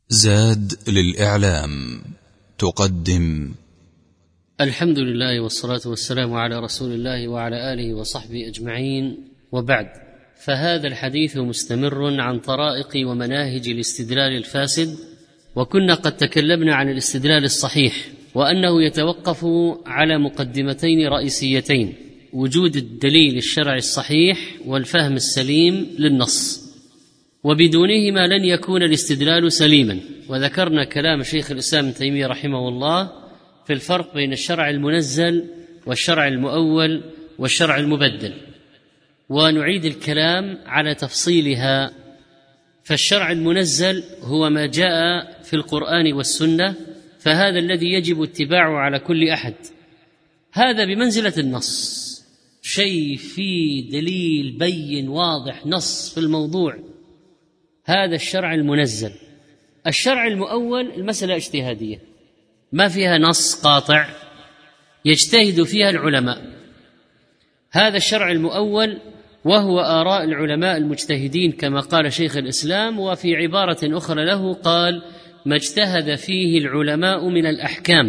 زاد للإعلام تقدم. الحمد لله والصلاة والسلام على رسول الله وعلى آله وصحبه أجمعين، وبعد، فهذا الحديث مستمر عن طرائق ومناهج الاستدلال الفاسد، وكنا قد تكلمنا عن الاستدلال الصحيح، وأنه يتوقف على مقدمتين رئيسيتين: وجود الدليل الشرعي الصحيح والفهم السليم للنص، وبدونهما لن يكون الاستدلال سليما. وذكرنا كلام شيخ الإسلام ابن تيمية رحمه الله في الفرق بين الشرع المنزل والشرع المؤول والشرع المبدل، ونعيد الكلام على تفصيلها. فالشرع المنزل هو ما جاء في القرآن والسنة، فهذا الذي يجب اتباعه على كل أحد، هذا بمنزلة النص، شيء فيه دليل بين واضح، نص في الموضوع، هذا الشرع المنزل. الشرع المؤول المسألة اجتهادية، ما فيها نص قاطع يجتهد فيها العلماء، هذا الشرع المؤول، وهو آراء العلماء المجتهدين كما قال شيخ الإسلام. وفي عبارة أخرى له قال: ما اجتهد فيه العلماء من الأحكام.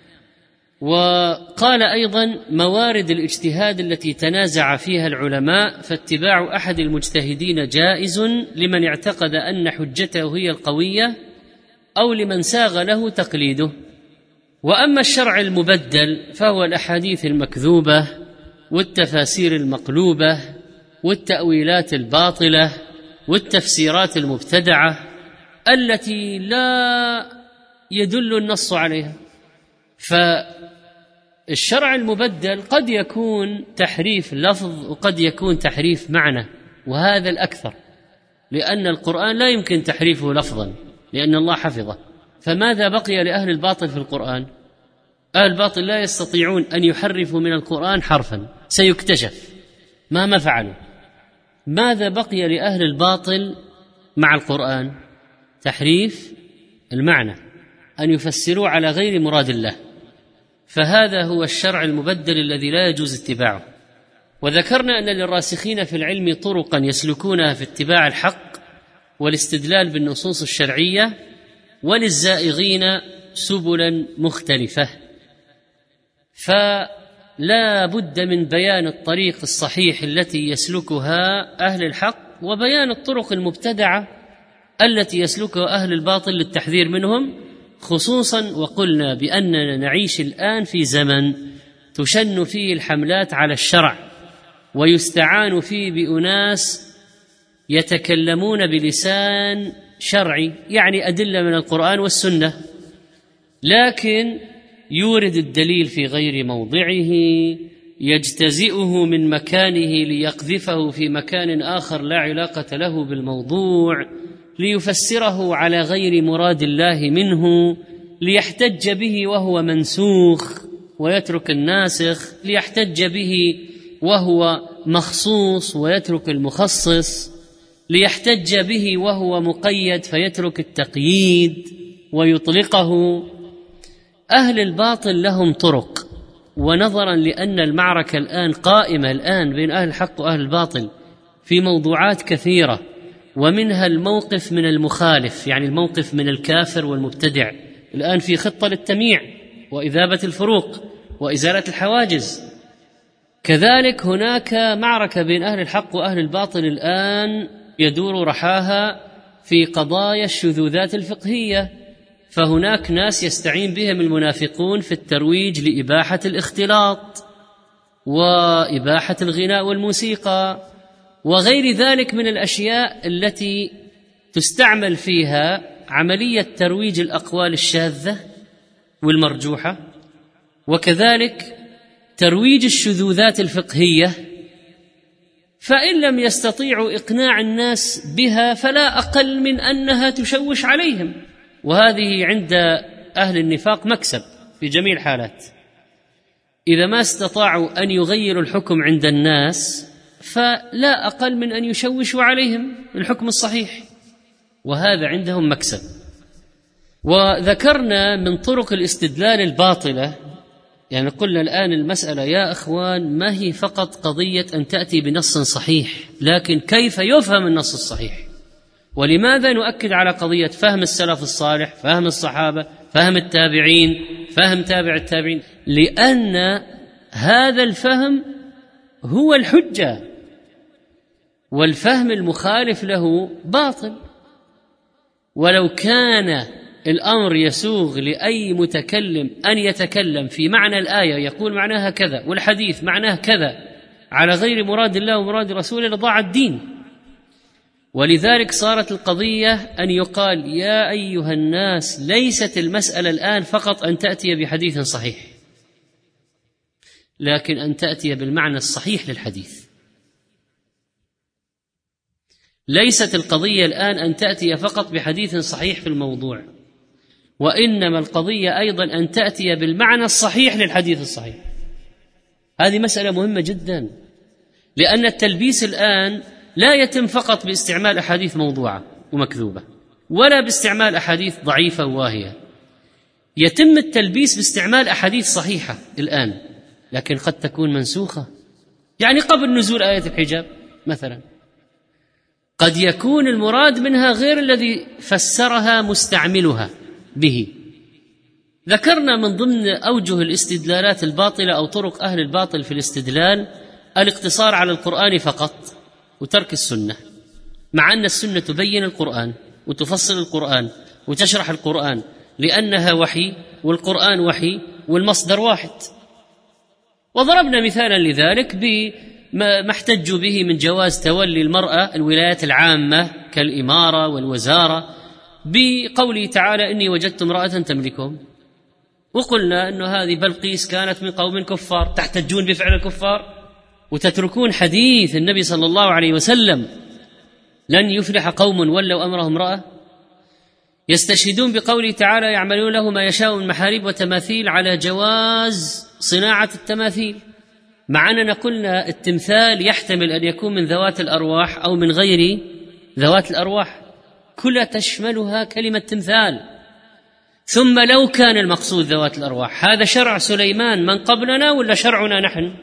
وقال أيضا: موارد الاجتهاد التي تنازع فيها العلماء فاتباع أحد المجتهدين جائز لمن اعتقد أن حجته هي القوية، أو لمن ساغ له تقليده. وأما الشرع المبدل فهو الأحاديث المكذوبة والتفاسير المقلوبة والتأويلات الباطلة والتفسيرات المبتدعة التي لا يدل النص عليها. فالشرع المبدل قد يكون تحريف لفظ وقد يكون تحريف معنى، وهذا الأكثر، لأن القرآن لا يمكن تحريفه لفظا لأن الله حفظه. فماذا بقي لأهل الباطل في القرآن؟ أهل الباطل لا يستطيعون أن يحرفوا من القرآن حرفا، سيكتشف مهما فعلوا. ماذا بقي لأهل الباطل مع القرآن؟ تحريف المعنى، أن يفسروا على غير مراد الله، فهذا هو الشرع المبدل الذي لا يجوز اتباعه. وذكرنا أن للراسخين في العلم طرقا يسلكونها في اتباع الحق والاستدلال بالنصوص الشرعية، وللزائغين سبلا مختلفة. فلا بد من بيان الطريق الصحيح التي يسلكها أهل الحق، وبيان الطرق المبتدعة التي يسلكها أهل الباطل للتحذير منهم، خصوصا وقلنا بأننا نعيش الآن في زمن تشن فيه الحملات على الشرع، ويستعان فيه بأناس يتكلمون بلسان شرعي، يعني أدلة من القرآن والسنة، لكن يورد الدليل في غير موضعه، يجتزئه من مكانه ليقذفه في مكان آخر لا علاقة له بالموضوع، ليفسره على غير مراد الله منه، ليحتج به وهو منسوخ ويترك الناسخ، ليحتج به وهو مخصوص ويترك المخصص، ليحتج به وهو مقيد فيترك التقييد ويطلقه. أهل الباطل لهم طرق، ونظرا لأن المعركة الآن قائمة بين أهل الحق وأهل الباطل في موضوعات كثيرة، ومنها الموقف من المخالف، يعني الموقف من الكافر والمبتدع، الآن في خطة للتمييع وإذابة الفروق وإزالة الحواجز. كذلك هناك معركة بين أهل الحق وأهل الباطل الآن يدور رحاها في قضايا الشذوذات الفقهية، فهناك ناس يستعين بهم المنافقون في الترويج لإباحة الاختلاط وإباحة الغناء والموسيقى وغير ذلك من الأشياء التي تستعمل فيها عملية ترويج الأقوال الشاذة والمرجوحة، وكذلك ترويج الشذوذات الفقهية. فإن لم يستطيعوا إقناع الناس بها فلا أقل من أنها تشوش عليهم، وهذه عند أهل النفاق مكسب في جميع الحالات. إذا ما استطاعوا أن يغيروا الحكم عند الناس فلا أقل من أن يشوشوا عليهم الحكم الصحيح، وهذا عندهم مكسب. وذكرنا من طرق الاستدلال الباطلة، يعني قلنا الآن المسألة يا أخوان ما هي فقط قضية أن تأتي بنص صحيح، لكن كيف يفهم النص الصحيح، ولماذا نؤكد على قضية فهم السلف الصالح، فهم الصحابة، فهم التابعين، فهم تابع التابعين؟ لأن هذا الفهم هو الحجة، والفهم المخالف له باطل. ولو كان الأمر يسوغ لأي متكلم أن يتكلم في معنى الآية يقول معناها كذا والحديث معناه كذا على غير مراد الله ومراد رسوله لضاع الدين. ولذلك صارت القضية أن يقال يا أيها الناس ليست المسألة الآن فقط أن تأتي بحديث صحيح، لكن أن تأتي بالمعنى الصحيح للحديث. ليست القضية الآن أن تأتي فقط بحديث صحيح في الموضوع، وإنما القضية أيضا أن تأتي بالمعنى الصحيح للحديث الصحيح. هذه مسألة مهمة جدا، لأن التلبيس الآن لا يتم فقط باستعمال أحاديث موضوعة ومكذوبة، ولا باستعمال أحاديث ضعيفة وواهية. يتم التلبيس باستعمال أحاديث صحيحة الآن، لكن قد تكون منسوخة. يعني قبل نزول آية الحجاب مثلا قد يكون المراد منها غير الذي فسرها مستعملها به. ذكرنا من ضمن أوجه الاستدلالات الباطلة أو طرق أهل الباطل في الاستدلال الاقتصار على القرآن فقط وترك السنة، مع أن السنة تبين القرآن وتفصل القرآن وتشرح القرآن، لأنها وحي والقرآن وحي والمصدر واحد. وضربنا مثالا لذلك بما احتجوا به من جواز تولي المرأة الولايات العامة كالإمارة والوزارة بقوله تعالى إني وجدت امرأة تملكهم، وقلنا أن هذه بلقيس كانت من قوم كفار. تحتجون بفعل الكفار وتتركون حديث النبي صلى الله عليه وسلم لن يفلح قوم ولوا أمرهم امرأة. يستشهدون بقوله تعالى يعملون له ما يشاء من محاريب وتماثيل على جواز صناعة التماثيل، مع أننا قلنا التمثال يحتمل أن يكون من ذوات الأرواح أو من غير ذوات الأرواح، كلها تشملها كلمة تمثال. ثم لو كان المقصود ذوات الأرواح، هذا شرع سليمان من قبلنا ولا شرعنا نحن؟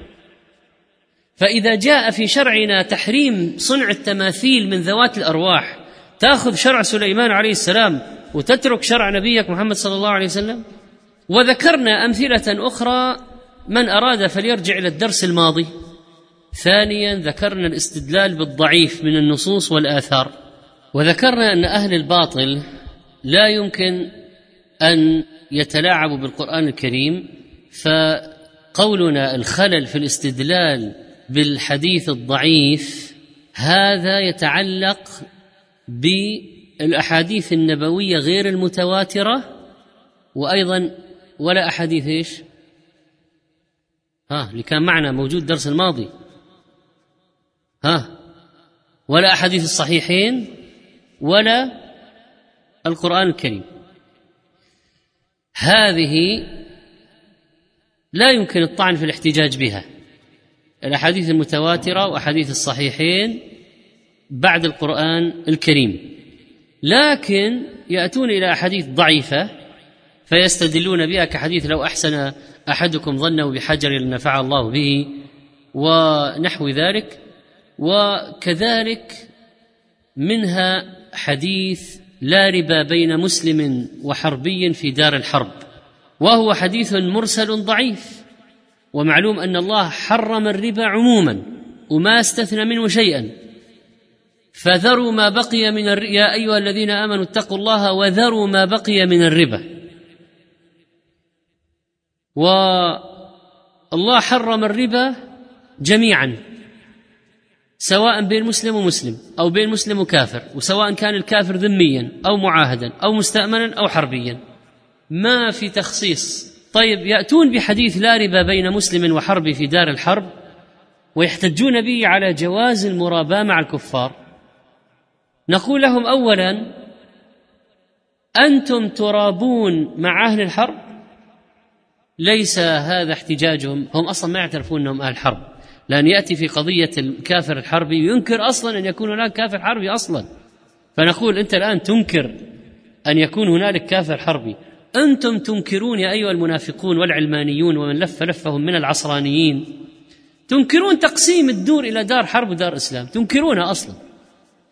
فإذا جاء في شرعنا تحريم صنع التماثيل من ذوات الأرواح، تأخذ شرع سليمان عليه السلام وتترك شرع نبيك محمد صلى الله عليه وسلم؟ وذكرنا أمثلة أخرى، من أراد فليرجع إلى الدرس الماضي. ثانيا ذكرنا الاستدلال بالضعيف من النصوص والآثار، وذكرنا أن أهل الباطل لا يمكن أن يتلاعبوا بالقرآن الكريم، فقولنا الخلل في الاستدلال بالحديث الضعيف هذا يتعلق بالأحاديث النبوية غير المتواترة، وأيضا ولا أحاديث إيش؟ اللي كان معنا موجود درس الماضي، ولا أحاديث الصحيحين ولا القرآن الكريم. هذه لا يمكن الطعن في الاحتجاج بها، الأحاديث المتواترة وأحاديث الصحيحين بعد القرآن الكريم، لكن يأتون إلى أحاديث ضعيفة فيستدلون بها كحديث لو أحسن أحدكم ظنه بحجر لنفع الله به ونحو ذلك. وكذلك منها حديث لا ربا بين مسلم وحربي في دار الحرب، وهو حديث مرسل ضعيف، ومعلوم أن الله حرم الربا عموما وما استثنى منه شيئا، فذروا ما بقي من يا أيها الذين آمنوا اتقوا الله وذروا ما بقي من الربا. والله حرم الربا جميعا، سواء بين مسلم ومسلم أو بين مسلم وكافر، وسواء كان الكافر ذميا أو معاهدا أو مستأمنا أو حربيا، ما في تخصيص. طيب يأتون بحديث لا ربا بين مسلم وحرب في دار الحرب ويحتجون به على جواز المراباة مع الكفار. نقول لهم أولا أنتم ترابون مع أهل الحرب، ليس هذا احتجاجهم، هم أصلا ما يعترفون أنهم أهل حرب، لأن يأتي في قضية الكافر الحربي ينكر أصلا أن يكون هناك كافر حربي أصلا. فنقول أنت الآن تنكر أن يكون هنالك كافر حربي، أنتم تنكرون يا أيها المنافقون والعلمانيون ومن لف لفهم من العصرانيين، تنكرون تقسيم الدور إلى دار حرب ودار إسلام، تنكرونها أصلا.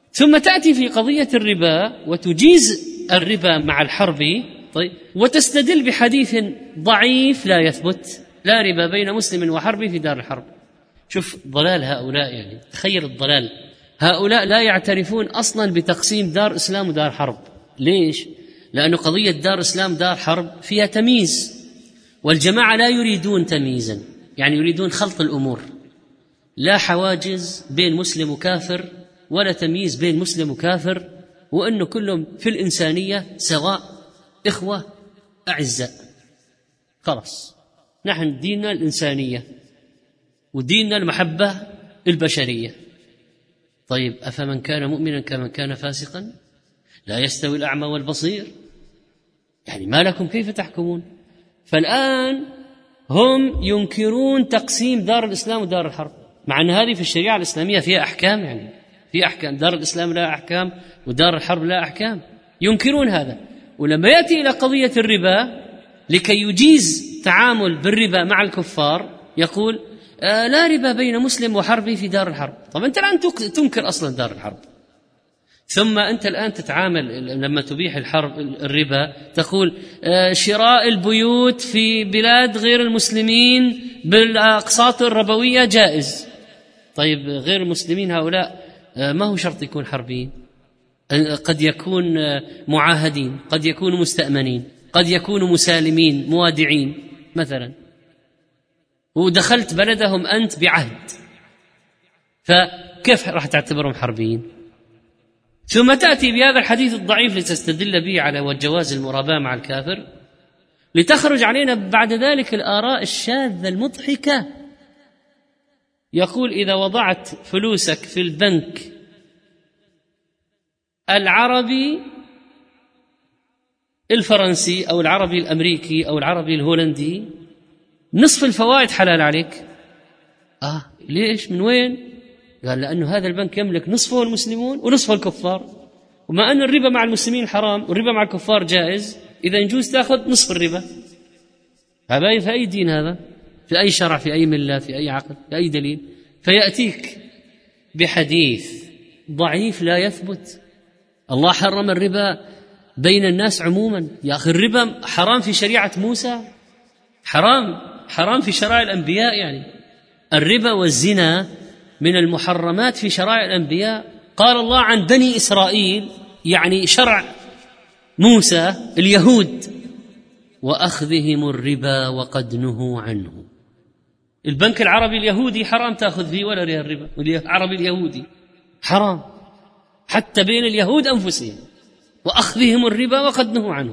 ثم تأتي في قضية الربا وتجيز الربا مع الحرب، طيب، وتستدل بحديث ضعيف لا يثبت: لا ربا بين مسلم وحرب في دار الحرب. شوف ضلال هؤلاء، يعني تخيل الضلال. هؤلاء لا يعترفون أصلا بتقسيم دار إسلام ودار حرب. ليش؟ لأن قضية دار إسلام دار حرب فيها تمييز، والجماعة لا يريدون تمييزا، يعني يريدون خلط الأمور، لا حواجز بين مسلم وكافر ولا تمييز بين مسلم وكافر، وأنه كلهم في الإنسانية سواء، إخوة أعزاء. خلاص، نحن ديننا الإنسانية وديننا المحبة البشرية. طيب، أفمن كان مؤمنا كمن كان فاسقا؟ لا يستوي الأعمى والبصير. يعني ما لكم كيف تحكمون؟ فالآن هم ينكرون تقسيم دار الإسلام ودار الحرب، مع أن هذه في الشريعة الإسلامية فيها أحكام، يعني في أحكام. دار الإسلام لا أحكام ودار الحرب لا أحكام، ينكرون هذا. ولما يأتي إلى قضية الربا لكي يجيز تعامل بالربا مع الكفار يقول: لا ربا بين مسلم وحربي في دار الحرب. طب أنت الآن تنكر أصلا دار الحرب، ثم أنت الآن تتعامل لما تبيح الحرب الربا تقول شراء البيوت في بلاد غير المسلمين بالأقساط الربوية جائز. طيب، غير المسلمين هؤلاء ما هو شرط يكون حربيين، قد يكون معاهدين، قد يكونوا مستأمنين، قد يكونوا مسالمين موادعين مثلا، ودخلت بلدهم أنت بعهد، فكيف راح تعتبرهم حربيين؟ ثم تأتي بهذا الحديث الضعيف لتستدل به على جواز المراباة مع الكافر، لتخرج علينا بعد ذلك الآراء الشاذة المضحكة. يقول: إذا وضعت فلوسك في البنك العربي الفرنسي أو العربي الأمريكي أو العربي الهولندي نصف الفوائد حلال عليك. ليش؟ من وين؟ قال: لأنه هذا البنك يملك نصفه المسلمون ونصفه الكفار، وما أن الربا مع المسلمين حرام والربا مع الكفار جائز، إذا يجوز تأخذ نصف الربا. هذا في أي دين؟ هذا في أي شرع؟ في أي ملة؟ في أي عقل؟ في أي دليل؟ فيأتيك بحديث ضعيف لا يثبت. الله حرم الربا بين الناس عموما. يا أخي، الربا حرام في شريعة موسى، حرام في شرائع الأنبياء. يعني الربا والزنا من المحرمات في شرائع الأنبياء. قال الله عن بني إسرائيل، يعني شرع موسى، اليهود: وأخذهم الربا وقد نهوا عنه. البنك العربي اليهودي حرام تأخذ فيه ولا ريال ربا، العربي اليهودي حرام حتى بين اليهود أنفسهم، وأخذهم الربا وقد نهوا عنه.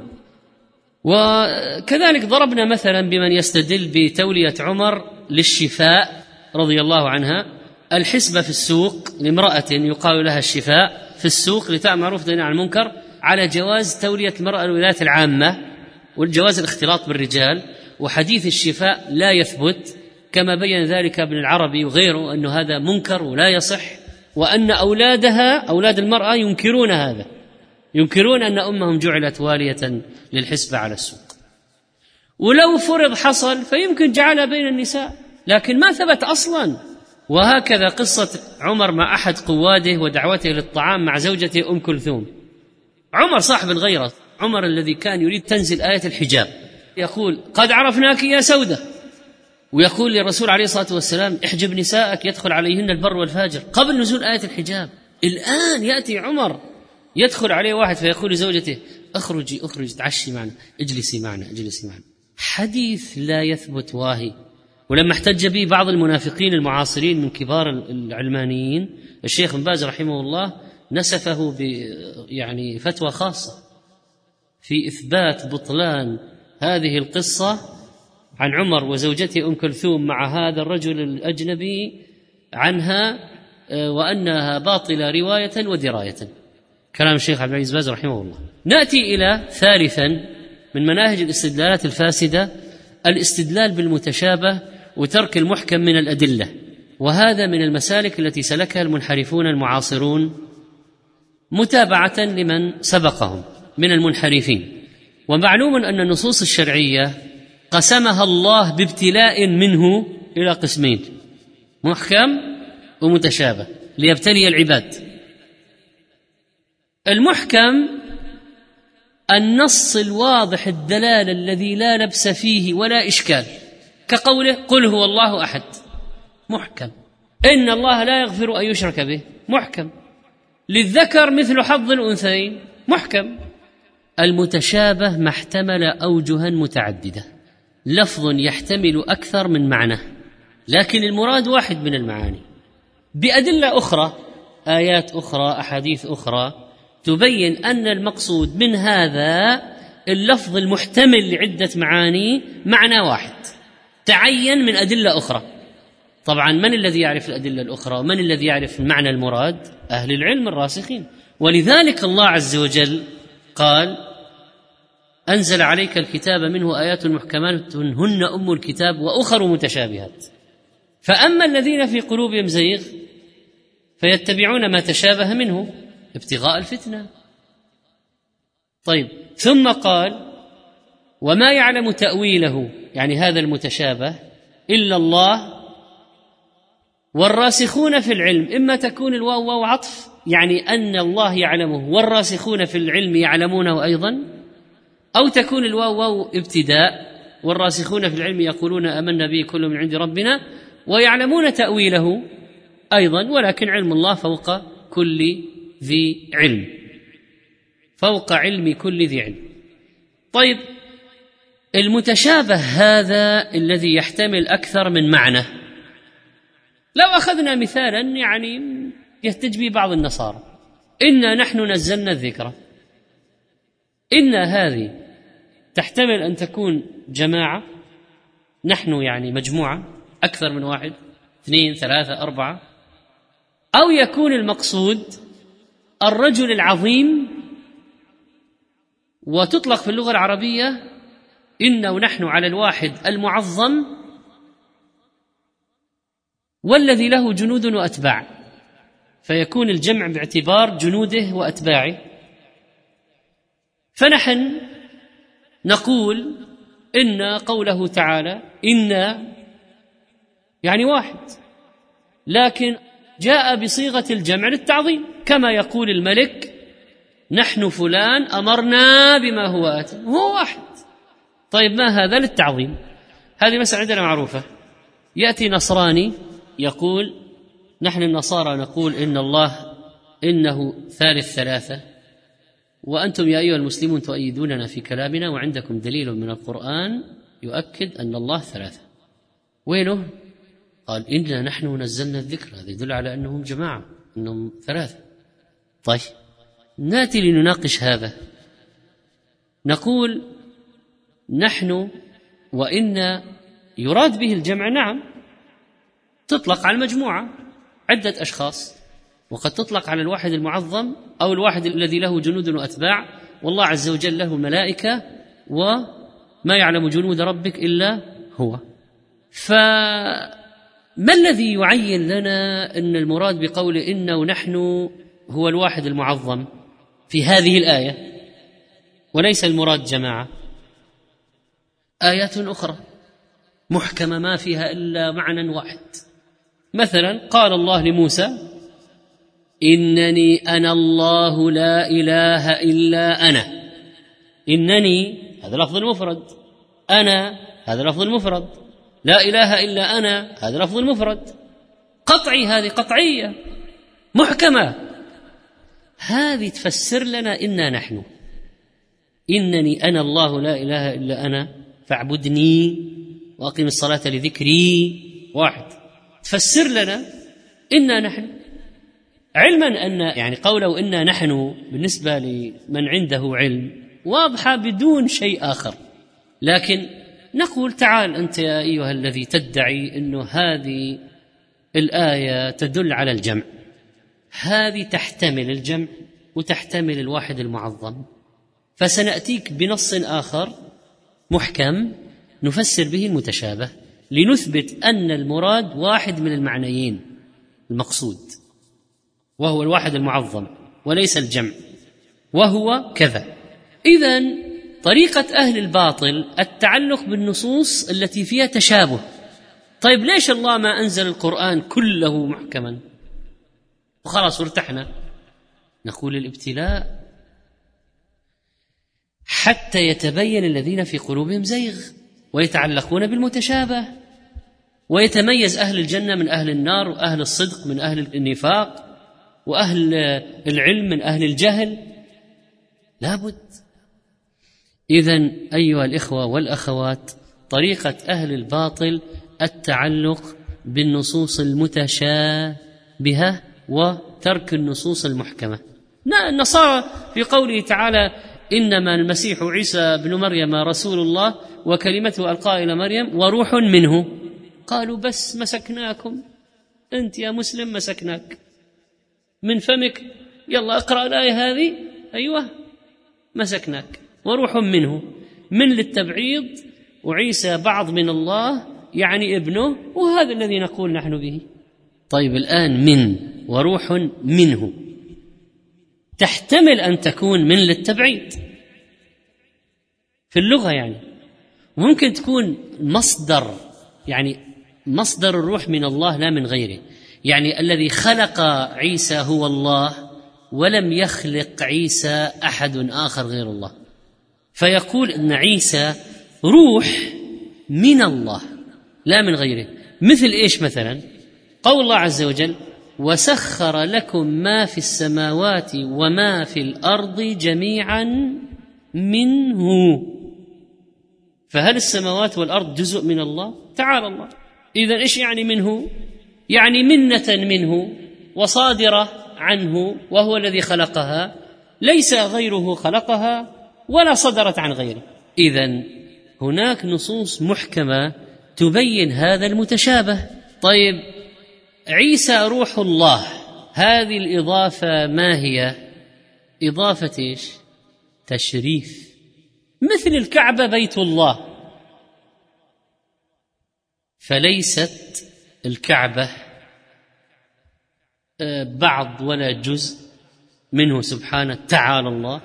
وكذلك ضربنا مثلا بمن يستدل بتولية عمر للشفاء رضي الله عنها الحسبة في السوق لامرأة يقال لها الشفاء في السوق لتأمر بالمعروف وتنهى عن المنكر، على جواز تولية المرأة الولايات العامة والجواز الاختلاط بالرجال. وحديث الشفاء لا يثبت، كما بين ذلك ابن العربي وغيره، أن هذا منكر ولا يصح، وأن أولادها أولاد المرأة ينكرون هذا، ينكرون أن أمهم جعلت والية للحسبة على السوق. ولو فرض حصل فيمكن جعلها بين النساء، لكن ما ثبت أصلا. وهكذا قصة عمر مع أحد قواده ودعوته للطعام مع زوجته أم كلثوم. عمر صاحب الغيرة، عمر الذي كان يريد تنزل آية الحجاب، يقول: قد عرفناك يا سودة، ويقول للرسول عليه الصلاة والسلام: احجب نساءك يدخل عليهن البر والفاجر، قبل نزول آية الحجاب. الآن يأتي عمر يدخل عليه واحد فيقول لزوجته: اخرجي تعشي معنا، اجلسي معنا. حديث لا يثبت واهي. ولما احتج به بعض المنافقين المعاصرين من كبار العلمانيين، الشيخ ابن باز رحمه الله نسفه يعني فتوى خاصة في إثبات بطلان هذه القصة عن عمر وزوجته أم كلثوم مع هذا الرجل الأجنبي عنها، وأنها باطلة رواية ودراية. كلام الشيخ عبد العزيز باز رحمه الله. نأتي إلى ثالثا من مناهج الاستدلالات الفاسدة: الاستدلال بالمتشابه وترك المحكم من الأدلة. وهذا من المسالك التي سلكها المنحرفون المعاصرون متابعة لمن سبقهم من المنحرفين. ومعلوم أن النصوص الشرعية قسمها الله بابتلاء منه إلى قسمين: محكم ومتشابه، ليبتلي العباد. المحكم النص الواضح الدلالة الذي لا لبس فيه ولا إشكال، كقوله قل هو الله أحد، محكم. إن الله لا يغفر أن يشرك به، محكم. للذكر مثل حظ الأنثيين، محكم. المتشابه ما احتمل أوجها متعددة، لفظ يحتمل أكثر من معنى، لكن المراد واحد من المعاني، بأدلة أخرى، آيات أخرى، أحاديث أخرى تبين أن المقصود من هذا اللفظ المحتمل لعدة معاني معنى واحد تعين من أدلة أخرى. طبعا من الذي يعرف الأدلة الأخرى ومن الذي يعرف المعنى المراد؟ أهل العلم الراسخين. ولذلك الله عز وجل قال أنزل عليك الكتاب منه آيات محكمات هن أم الكتاب وأخر متشابهات، فأما الذين في قلوبهم زيغ فيتبعون ما تشابه منه ابتغاء الفتنة. طيب، ثم قال وما يعلم تأويله، يعني هذا المتشابه، إلا الله والراسخون في العلم. إما تكون الواو واو عطف، يعني أن الله يعلمه والراسخون في العلم يعلمونه أيضا، أو تكون الواو واو ابتداء والراسخون في العلم يقولون آمنا به كل من عند ربنا ويعلمون تأويله أيضا، ولكن علم الله فوق كل ذي علم، فوق علم كل ذي علم. طيب، المتشابه هذا الذي يحتمل أكثر من معنى، لو أخذنا مثالا يعني يحتج به بعض النصارى، إنا نحن نزلنا الذكر، إن هذه تحتمل أن تكون جماعة، نحن يعني مجموعة أكثر من واحد، 2 3 4، أو يكون المقصود الرجل العظيم، وتطلق في اللغة العربية إن ونحن على الواحد المعظم والذي له جنود وأتباع، فيكون الجمع باعتبار جنوده وأتباعه. فنحن نقول إن قوله تعالى إن يعني واحد، لكن جاء بصيغة الجمع للتعظيم، كما يقول الملك نحن فلان أمرنا بما هو آت، هو واحد. طيب، ما هذا؟ للتعظيم. هذه مسألة عندنا معروفة. يأتي نصراني يقول نحن النصارى نقول إن الله إنه ثالث ثلاثة، وأنتم يا أيها المسلمون تؤيدوننا في كلامنا وعندكم دليل من القرآن يؤكد أن الله ثلاثة، وينه؟ قال إنا نحن نزلنا الذكر، هذا يدل على أنهم جماعة، أنهم ثلاثة. طيب، نأتي لنناقش هذا، نقول نحن وإن يراد به الجمع، نعم، تطلق على المجموعة عدة أشخاص، وقد تطلق على الواحد المعظم أو الواحد الذي له جنود وأتباع، والله عز وجل له ملائكة وما يعلم جنود ربك إلا هو. فما الذي يعين لنا أن المراد بقول إن ونحن هو الواحد المعظم في هذه الآية وليس المراد جماعة؟ آيات أخرى محكمة ما فيها إلا معنى واحد. مثلا قال الله لموسى إنني أنا الله لا إله إلا أنا. إنني هذا لفظ المفرد، أنا هذا لفظ المفرد، لا إله إلا أنا هذا لفظ المفرد. قطعي، هذه قطعية محكمة، هذه تفسر لنا إنا نحن، إنني أنا الله لا إله إلا أنا فاعبدني وأقم الصلاة لذكري، واحد. تفسر لنا إنا نحن، علما أن يعني قوله إنا نحن بالنسبة لمن عنده علم واضحة بدون شيء آخر، لكن نقول تعال أنت يا أيها الذي تدعي أنه هذه الآية تدل على الجمع، هذه تحتمل الجمع وتحتمل الواحد المعظم، فسنأتيك بنص آخر محكم نفسر به المتشابه لنثبت أن المراد واحد من المعنيين المقصود، وهو الواحد المعظم وليس الجمع، وهو كذا. إذن طريقة أهل الباطل التعلق بالنصوص التي فيها تشابه. طيب، ليش الله ما أنزل القرآن كله محكما وخلاص وارتحنا؟ نقول الابتلاء حتى يتبين الذين في قلوبهم زيغ ويتعلقون بالمتشابه، ويتميز أهل الجنة من أهل النار، وأهل الصدق من أهل النفاق، وأهل العلم من أهل الجهل. لابد. إذن أيها الإخوة والأخوات، طريقة أهل الباطل التعلق بالنصوص المتشابهة وترك النصوص المحكمة. النصارى في قوله تعالى إنما المسيح عيسى بن مريم رسول الله وكلمته ألقاها إلى مريم وروح منه، قالوا بس مسكناكم، أنت يا مسلم مسكناك من فمك، يلا اقرأ الآية هذه، أيوة مسكناك. وروح منه، من للتبعيض، وعيسى بعض من الله يعني ابنه، وهذا الذي نقول نحن به. طيب الآن من وروح منه تحتمل أن تكون من للتبعيد في اللغة، يعني ممكن تكون مصدر، يعني مصدر الروح من الله لا من غيره، يعني الذي خلق عيسى هو الله ولم يخلق عيسى أحد آخر غير الله، فيقول أن عيسى روح من الله لا من غيره. مثل إيش مثلا؟ قول الله عز وجل وسخر لكم ما في السماوات وما في الأرض جميعا منه. فهل السماوات والأرض جزء من الله؟ تعالى الله. إذن إيش يعني منه؟ يعني منة منه وصادرة عنه، وهو الذي خلقها، ليس غيره خلقها ولا صدرت عن غيره. إذن هناك نصوص محكمة تبين هذا المتشابه. طيب عيسى روح الله، هذه الإضافة ما هي؟ إضافة إيش؟ تشريف. مثل الكعبة بيت الله، فليست الكعبة بعض ولا جزء منه سبحانه تعالى الله.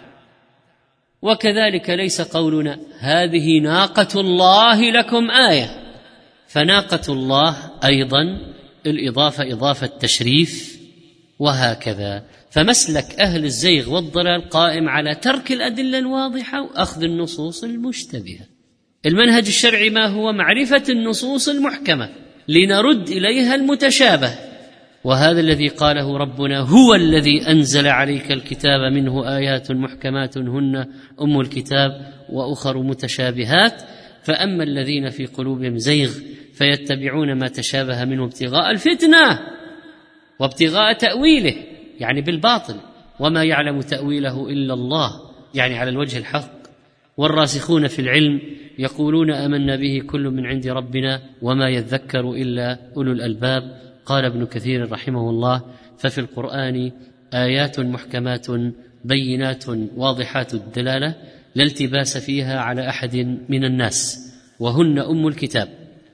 وكذلك ليس قولنا هذه ناقة الله لكم آية، فناقة الله أيضا الإضافة إضافة تشريف، وهكذا. فمسلك أهل الزيغ والضلال قائم على ترك الأدلة الواضحة وأخذ النصوص المشتبهة. المنهج الشرعي ما هو؟ معرفة النصوص المحكمة لنرد إليها المتشابه، وهذا الذي قاله ربنا هو الذي أنزل عليك الكتاب منه آيات محكمات هن أم الكتاب وأخر متشابهات، فأما الذين في قلوبهم زيغ فيتبعون ما تشابه منه ابتغاء الفتنة وابتغاء تأويله، يعني بالباطل، وما يعلم تأويله إلا الله، يعني على الوجه الحق. والراسخون في العلم يقولون آمنا به كل من عند ربنا وما يذكر إلا أولو الألباب. قال ابن كثير رحمه الله ففي القرآن آيات محكمات بينات واضحات الدلالة لا التباس فيها على أحد من الناس، وهن أم الكتاب.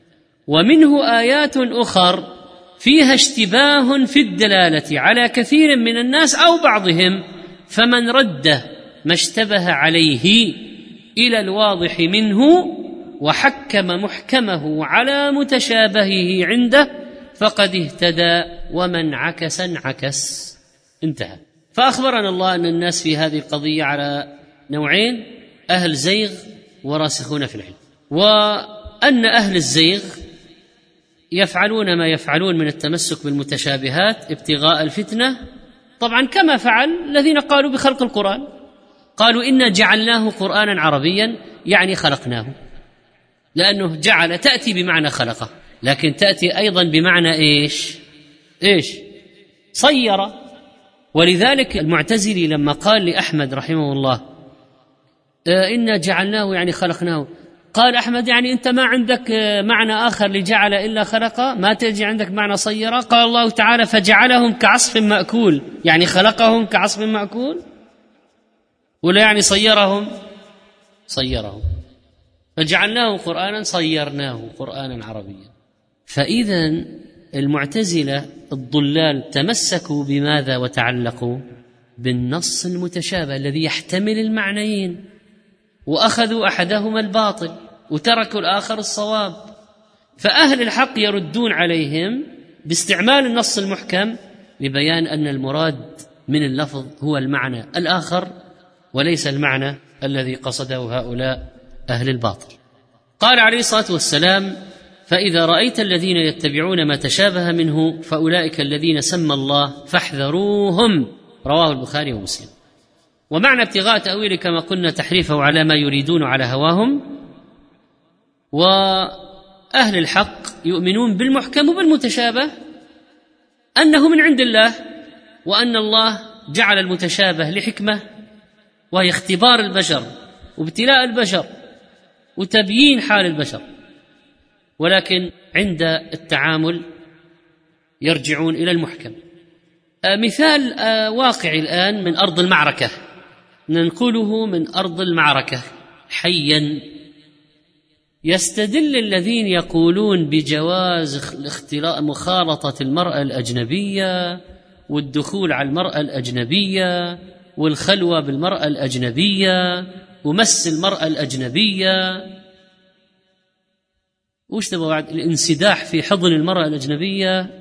ومنه آيات أخر فيها اشتباه في الدلالة على كثير من الناس أو بعضهم، فمن رد ما اشتبه عليه إلى الواضح منه وحكم محكمه على متشابهه عنده فقد اهتدى، ومن عكس انعكس. انتهى. فأخبرنا الله أن الناس في هذه القضية على نوعين: أهل زيغ وراسخون في العلم، وأن أهل الزيغ يفعلون ما يفعلون من التمسك بالمتشابهات ابتغاء الفتنة، طبعا كما فعل الذين قالوا بخلق القرآن، قالوا إنا جعلناه قرآنا عربيا، يعني خلقناه، لأنه جعل تأتي بمعنى خلقه، لكن تأتي أيضا بمعنى إيش؟ صير. ولذلك المعتزلي لما قال لأحمد رحمه الله إنا جعلناه يعني خلقناه، قال أحمد يعني أنت ما عندك معنى آخر لجعل إلا خلقه، ما تجي عندك معنى صير؟ قال الله تعالى فجعلهم كعصف مأكول، يعني خلقهم كعصف مأكول، ولا يعني صيرهم؟ فجعلناه قرآنا صيرناه قرآنا عربيا. فإذا المعتزلة الضلال تمسكوا بماذا وتعلقوا؟ بالنص المتشابه الذي يحتمل المعنيين، وأخذوا أحدهما الباطل وتركوا الآخر الصواب. فأهل الحق يردون عليهم باستعمال النص المحكم لبيان أن المراد من اللفظ هو المعنى الآخر، وليس المعنى الذي قصده هؤلاء أهل الباطل. قال عليه الصلاة والسلام: فإذا رأيت الذين يتبعون ما تشابه منه فأولئك الذين سمى الله فاحذروهم. رواه البخاري ومسلم. ومعنى ابتغاء تأويله كما قلنا تحريفه على ما يريدون على هواهم. وأهل الحق يؤمنون بالمحكم وبالمتشابه أنه من عند الله، وأن الله جعل المتشابه لحكمة، وهي اختبار البشر وابتلاء البشر وتبيين حال البشر، ولكن عند التعامل يرجعون إلى المحكم. مثال واقعي الآن من أرض المعركة، ننقله من أرض المعركة حيا. يستدل الذين يقولون بجواز مخالطة المرأة الأجنبية والدخول على المرأة الأجنبية والخلوة بالمرأة الأجنبية ومس المرأة الأجنبية، وش تبغى بعد؟ الانسداح في حضن المرأة الأجنبية،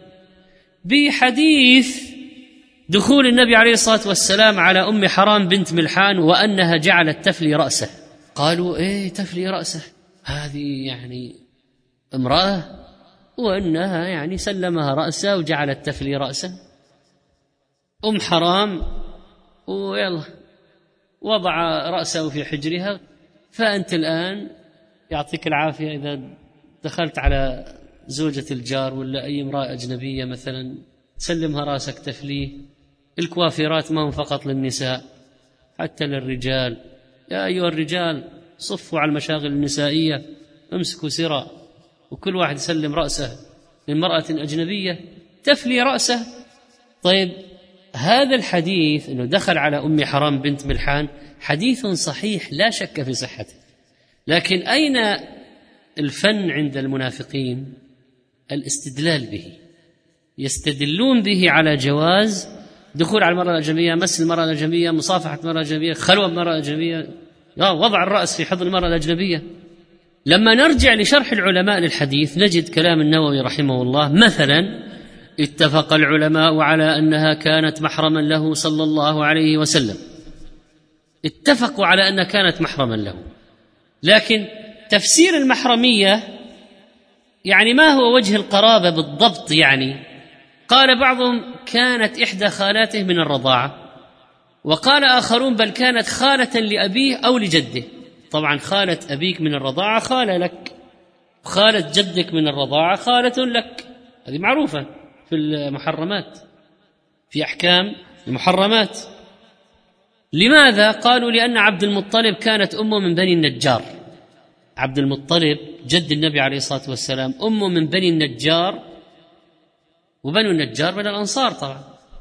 بحديث دخول النبي عليه الصلاة والسلام على أم حرام بنت ملحان وأنها جعلت تفلي رأسه. قالوا: إيه تفلي رأسه؟ هذه يعني امرأة، وأنها يعني سلمها رأسه وجعلت تفلي رأسه. أم حرام ويلا وضع رأسه في حجرها. فأنت الآن يعطيك العافية إذا دخلت على زوجة الجار ولا أي امرأة أجنبية مثلا تسلمها رأسك تفليه. الكوافيرات ما هم فقط للنساء، حتى للرجال. يا أيها الرجال صفوا على المشاغل النسائية، امسكوا سرا، وكل واحد يسلم رأسه للمرأة أجنبية تفلي رأسه. طيب هذا الحديث أنه دخل على أم حرام بنت ملحان حديث صحيح لا شك في صحته، لكن أين الفن عند المنافقين؟ الاستدلال به. يستدلون به على جواز دخول على المرأة الأجنبية، مس المرأة الأجنبية، مصافحة المرأة الأجنبية، خلوة بالمرأة الأجنبية، وضع الرأس في حضن المرأة الأجنبية. لما نرجع لشرح العلماء للحديث نجد كلام النووي رحمه الله مثلا: اتفق العلماء على أنها كانت محرما له صلى الله عليه وسلم. اتفقوا على أنها كانت محرما له، لكن تفسير المحرمية يعني ما هو وجه القرابة بالضبط؟ يعني قال بعضهم كانت إحدى خالاته من الرضاعة، وقال آخرون بل كانت خالة لأبيه أو لجده. طبعا خالة أبيك من الرضاعة خالة لك، وخالة جدك من الرضاعة خالة لك، هذه معروفة في المحرمات، في أحكام المحرمات. لماذا؟ قالوا لأن عبد المطلب كانت أمه من بني النجار. عبد المطلب جد النبي عليه الصلاة والسلام أمه من بني النجار، وبنو النجار من الأنصار طبعا.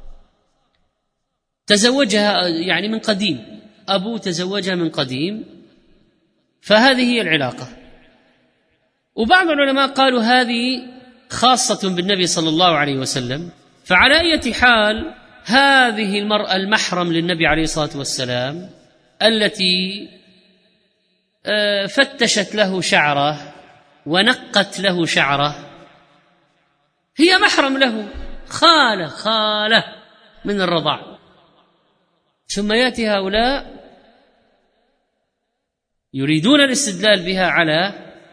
تزوجها يعني من قديم، أبوه تزوجها من قديم، فهذه هي العلاقة. وبعض العلماء قالوا هذه خاصة بالنبي صلى الله عليه وسلم. فعلى أي حال هذه المرأة المحرم للنبي عليه الصلاة والسلام التي فتشت له شعره ونقت له شعره هي محرم له، خالة من الرضاع. ثم يأتي هؤلاء يريدون الاستدلال بها على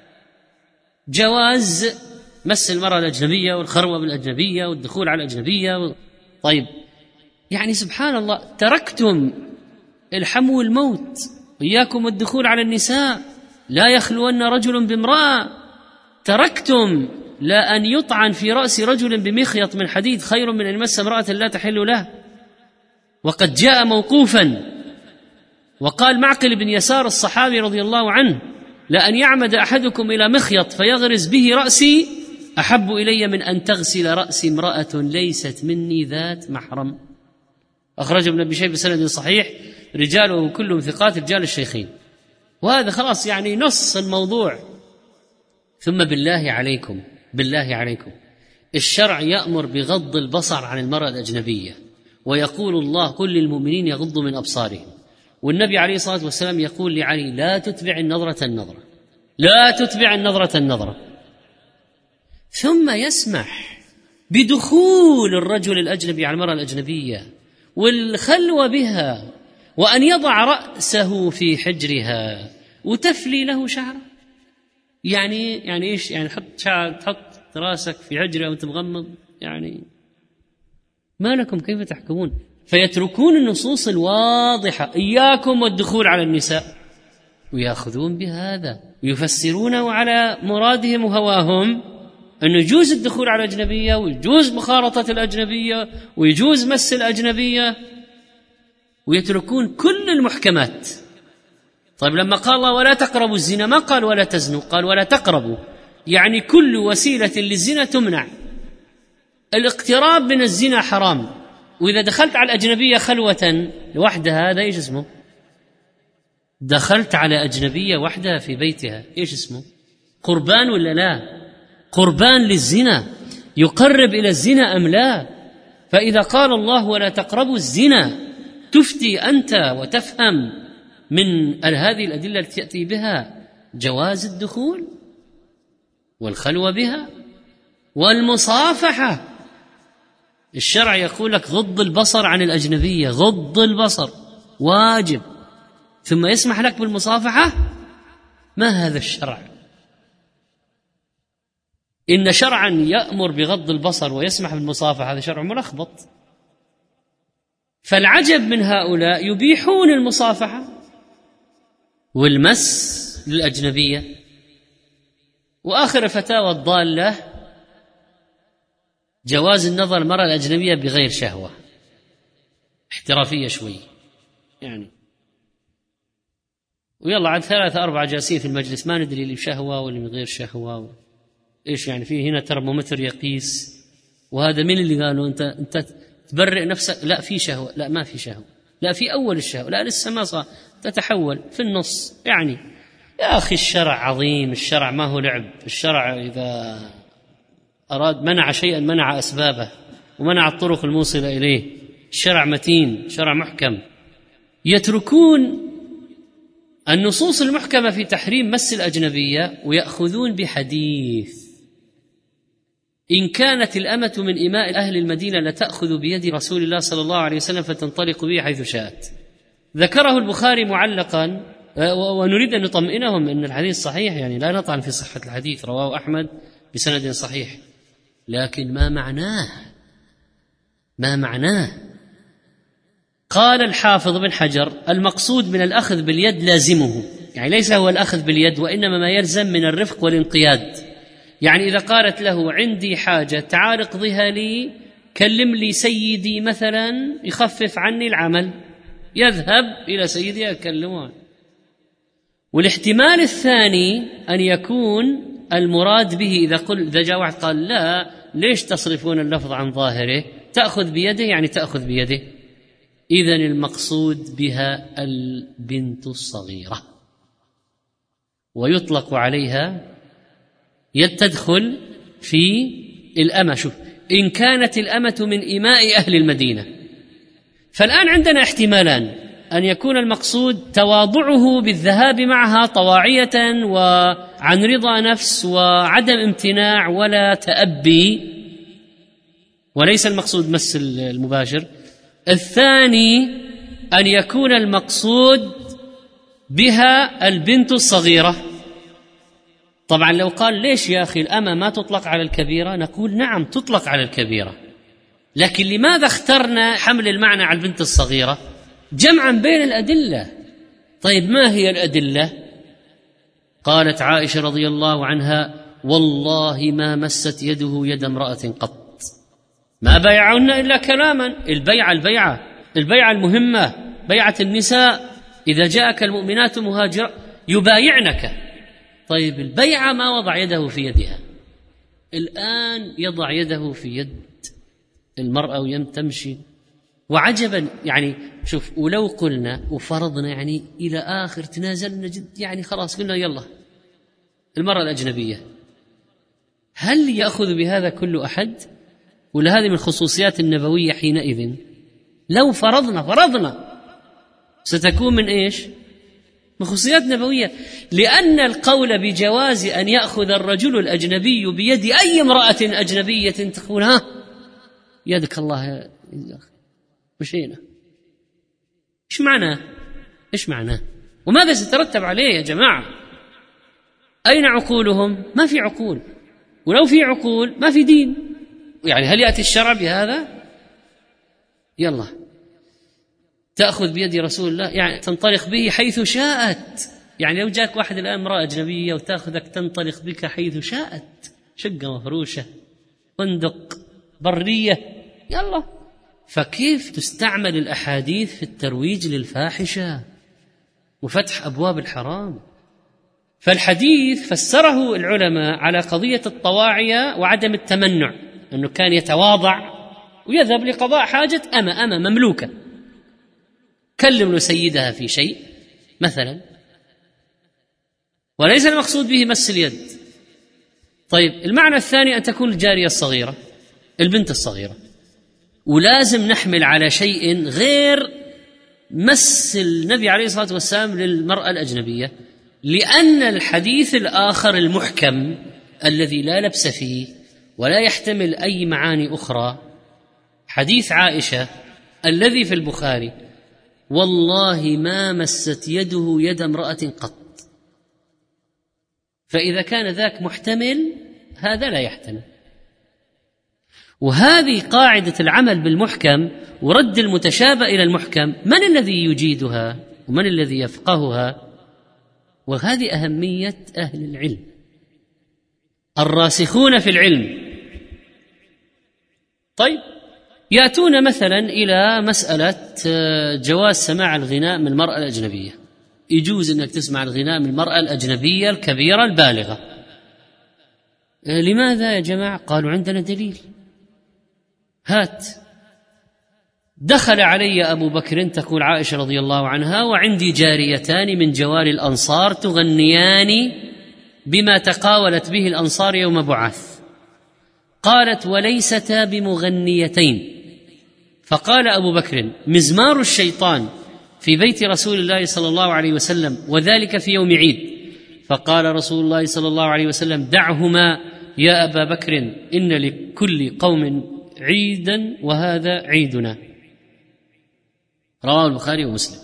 جواز مس المرأة الأجنبية والخروة بالأجنبية والدخول على الأجنبية. طيب يعني سبحان الله، تركتم الحمو والموت، إياكم الدخول على النساء، لا يخلون رجل بامرأة. تركتم لا أن يطعن في رأس رجل بمخيط من حديد خير من أن يمس امرأة لا تحل له. وقد جاء موقوفا وقال معقل بن يسار الصحابي رضي الله عنه: لأن يعمد أحدكم إلى مخيط فيغرز به رأسي أحب إلي من أن تغسل رأس امرأة ليست مني ذات محرم. أخرج ابن أبي شيبة بسند صحيح، رجاله كلهم ثقات رجال الشيخين. وهذا خلاص يعني نص الموضوع. ثم بالله عليكم الشرع يأمر بغض البصر عن المرأة الأجنبية، ويقول الله: قل للمؤمنين يغضوا من أبصارهم. والنبي عليه الصلاة والسلام يقول لعلي: لا تتبع النظرة النظرة، لا تتبع النظرة النظرة. ثم يسمح بدخول الرجل الأجنبي على المرأة الأجنبية والخلوة بها وأن يضع رأسه في حجرها وتفلي له شعره. يعني إيش؟ يعني تحط رأسك في حجرها وأنت مغمض؟ يعني ما لكم كيف تحكمون؟ فيتركون النصوص الواضحة إياكم والدخول على النساء ويأخذون بهذا ويفسرونه على مرادهم وهواهم، أنه يجوز الدخول على الأجنبية ويجوز مخالطة الأجنبية ويجوز مس الأجنبية، ويتركون كل المحكمات. طيب لما قال الله ولا تقربوا الزنا ما قال ولا تزنوا، قال ولا تقربوا، يعني كل وسيلة للزنا تمنع. الاقتراب من الزنا حرام، وإذا دخلت على الأجنبية خلوة لوحدها هذا إيش اسمه؟ دخلت على أجنبية وحدها في بيتها، إيش اسمه؟ قربان ولا لا؟ قربان للزنا، يقرب إلى الزنا أم لا؟ فإذا قال الله ولا تقربوا الزنا تفتي أنت وتفهم من هذه الأدلة التي تأتي بها جواز الدخول والخلوة بها والمصافحة. الشرع يقول لك غض البصر عن الأجنبية، غض البصر واجب، ثم يسمح لك بالمصافحة؟ ما هذا الشرع؟ إن شرعا يأمر بغض البصر ويسمح بالمصافحة هذا شرع ملخبط. فالعجب من هؤلاء يبيحون المصافحة والمس للأجنبية. وآخر الفتاوى الضالة جواز النظر المرأة الأجنبية بغير شهوة، احترافية شوي يعني، ويلا عاد 3-4 جالسين في المجلس ما ندري اللي بشهوة واللي من غير شهوة. إيش يعني؟ فيه هنا ترمومتر يقيس، وهذا من اللي قالوا أنت تبرئ نفسك؟ لا في شهوة، لا ما في شهوة، لا في أول الشهوة، لا لسه ما صار، تتحول في النص. يعني يا أخي الشرع عظيم، الشرع ما هو لعب. الشرع إذا أراد منع شيئا منع أسبابه ومنع الطرق الموصلة إليه. الشرع متين، شرع محكم. يتركون النصوص المحكمة في تحريم مس الأجنبية ويأخذون بحديث إن كانت الأمة من إماء أهل المدينة لتأخذ بيد رسول الله صلى الله عليه وسلم فتنطلق به حيث شاءت. ذكره البخاري معلقا، ونريد أن نطمئنهم أن الحديث صحيح، يعني لا نطعن في صحة الحديث، رواه أحمد بسند صحيح، لكن ما معناه؟ قال الحافظ بن حجر المقصود من الأخذ باليد لازمه، يعني ليس هو الأخذ باليد وإنما ما يلزم من الرفق والانقياد. يعني إذا قالت له عندي حاجة تعال اقضيها لي، كلم لي سيدي مثلا يخفف عني العمل، يذهب إلى سيدي يكلمه. والاحتمال الثاني أن يكون المراد به إذا جاء واحد قال لا ليش تصرفون اللفظ عن ظاهره، تأخذ بيده يعني تأخذ بيده، إذن المقصود بها البنت الصغيرة، ويطلق عليها تدخل في الأمة. شوف، إن كانت الأمة من إماء أهل المدينة، فالآن عندنا احتمالان: أن يكون المقصود تواضعه بالذهاب معها طواعية وعن رضا نفس وعدم امتناع ولا تأبي، وليس المقصود مس المباشر. الثاني أن يكون المقصود بها البنت الصغيرة. طبعا لو قال ليش يا أخي الأمة ما تطلق على الكبيرة، نقول نعم تطلق على الكبيرة، لكن لماذا اخترنا حمل المعنى على البنت الصغيرة؟ جمعا بين الأدلة. طيب ما هي الأدلة؟ قالت عائشة رضي الله عنها والله ما مست يده يد امرأة قط، ما بايعهن إلا كلاما. البيعة المهمة، بيعة النساء، إذا جاءك المؤمنات مهاجرة يبايعنك. طيب البيعة ما وضع يده في يدها، الآن يضع يده في يد المرأة وتمشي. وعجبا يعني شوف، ولو قلنا وفرضنا يعني إلى آخر تنازلنا جد، يعني خلاص قلنا يلا المرأة الأجنبية، هل يأخذ بهذا كل أحد؟ ولا هذه من الخصوصيات النبوية حينئذ؟ لو فرضنا ستكون من إيش؟ من خصوصيات نبوية، لأن القول بجواز أن يأخذ الرجل الأجنبي بيد أي امرأة أجنبية تقول ها يدك الله مشينا، إيش معناه؟ وماذا سيترتب عليه يا جماعة؟ أين عقولهم؟ ما في عقول، ولو في عقول ما في دين. يعني هل يأتي الشرع بهذا؟ يلا تأخذ بيد رسول الله، يعني تنطلق به حيث شاءت. يعني لو جاك واحد الآن امرأة أجنبية وتأخذك تنطلق بك حيث شاءت، شقة مفروشة، فندق، برية، يلا. فكيف تستعمل الأحاديث في الترويج للفاحشة وفتح أبواب الحرام؟ فالحديث فسره العلماء على قضية الطواعية وعدم التمنع، أنه كان يتواضع ويذهب لقضاء حاجة أما مملوكة، كلم له سيدها في شيء مثلا، وليس المقصود به مس اليد. طيب المعنى الثاني أن تكون الجارية الصغيرة، البنت الصغيرة، ولازم نحمل على شيء غير مس النبي عليه الصلاة والسلام للمرأة الأجنبية، لأن الحديث الآخر المحكم الذي لا لبس فيه ولا يحتمل أي معاني أخرى، حديث عائشة الذي في البخاري: والله ما مست يده يد امرأة قط. فإذا كان ذاك محتمل، هذا لا يحتمل. وهذه قاعدة العمل بالمحكم ورد المتشابه إلى المحكم، من الذي يجيدها ومن الذي يفقهها؟ وهذه أهمية أهل العلم الراسخون في العلم. طيب يأتون مثلا إلى مسألة جواز سماع الغناء من المرأة الأجنبية. يجوز أنك تسمع الغناء من المرأة الأجنبية الكبيرة البالغة. لماذا يا جماعة؟ قالوا عندنا دليل. هات. دخل علي أبو بكر، تقول عائشة رضي الله عنها، وعندي جاريتان من جوار الأنصار تغنيان بما تقاولت به الأنصار يوم بعاث. قالت: وليستا بمغنيتين. فقال أبو بكر: مزمار الشيطان في بيت رسول الله صلى الله عليه وسلم، وذلك في يوم عيد. فقال رسول الله صلى الله عليه وسلم: دعهما يا أبا بكر، إن لكل قوم عيدا وهذا عيدنا. رواه البخاري ومسلم.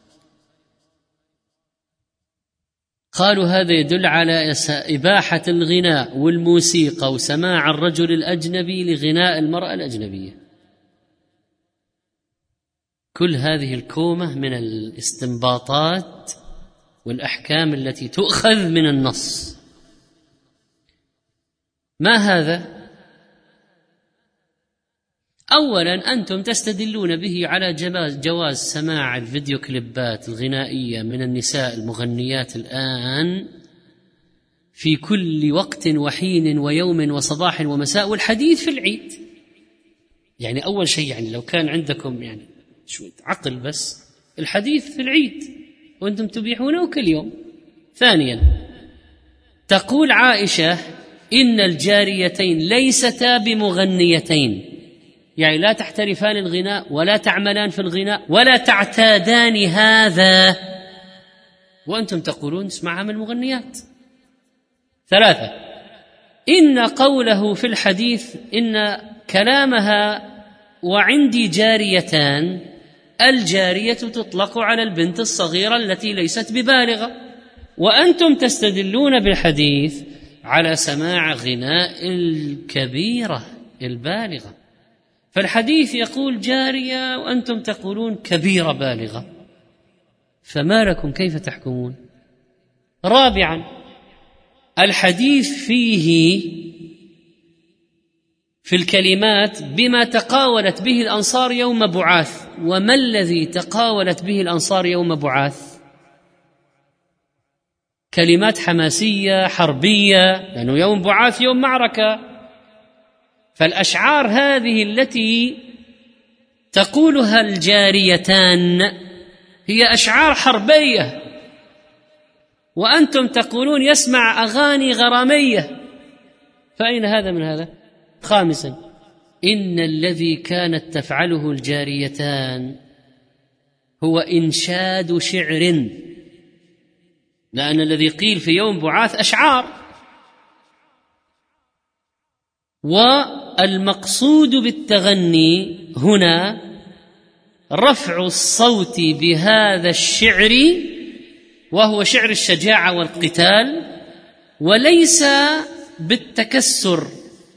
قالوا هذا يدل على إباحة الغناء والموسيقى وسماع الرجل الأجنبي لغناء المرأة الأجنبية. كل هذه الكومة من الاستنباطات والأحكام التي تؤخذ من النص. ما هذا؟ أولا أنتم تستدلون به على جواز سماع الفيديو كليبات الغنائية من النساء المغنيات الآن في كل وقت وحين ويوم وصباح ومساء، والحديث في العيد. يعني أول شيء، يعني لو كان عندكم يعني شوية عقل، بس الحديث في العيد وأنتم تبيحونه كل يوم. ثانيا تقول عائشة: إن الجاريتين ليستا بمغنيتين، يعني لا تحترفان الغناء ولا تعملان في الغناء ولا تعتادان هذا، وأنتم تقولون اسمعها من المغنيات. ثلاثة، إن قوله في الحديث إن كلامها وعندي جاريتان، الجارية تطلق على البنت الصغيرة التي ليست ببالغة، وأنتم تستدلون بالحديث على سماع غناء الكبيرة البالغة. فالحديث يقول جارية وأنتم تقولون كبيرة بالغة، فما لكم كيف تحكمون؟ رابعا، الحديث فيه في الكلمات بما تقاولت به الأنصار يوم بعاث. وما الذي تقاولت به الأنصار يوم بعاث؟ كلمات حماسية حربية، لأنه يوم بعاث يوم معركة. فالأشعار هذه التي تقولها الجاريتان هي أشعار حربية، وأنتم تقولون يسمع أغاني غرامية، فأين هذا من هذا؟ خامسا، إن الذي كانت تفعله الجاريتان هو إنشاد شعر، لأن الذي قيل في يوم بعاث أشعار، والمقصود بالتغني هنا رفع الصوت بهذا الشعر، وهو شعر الشجاعة والقتال، وليس بالتكسر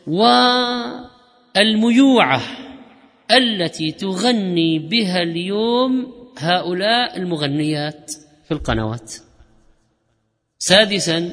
والميوعة التي تغني بها اليوم هؤلاء المغنيات في القنوات. سادسا،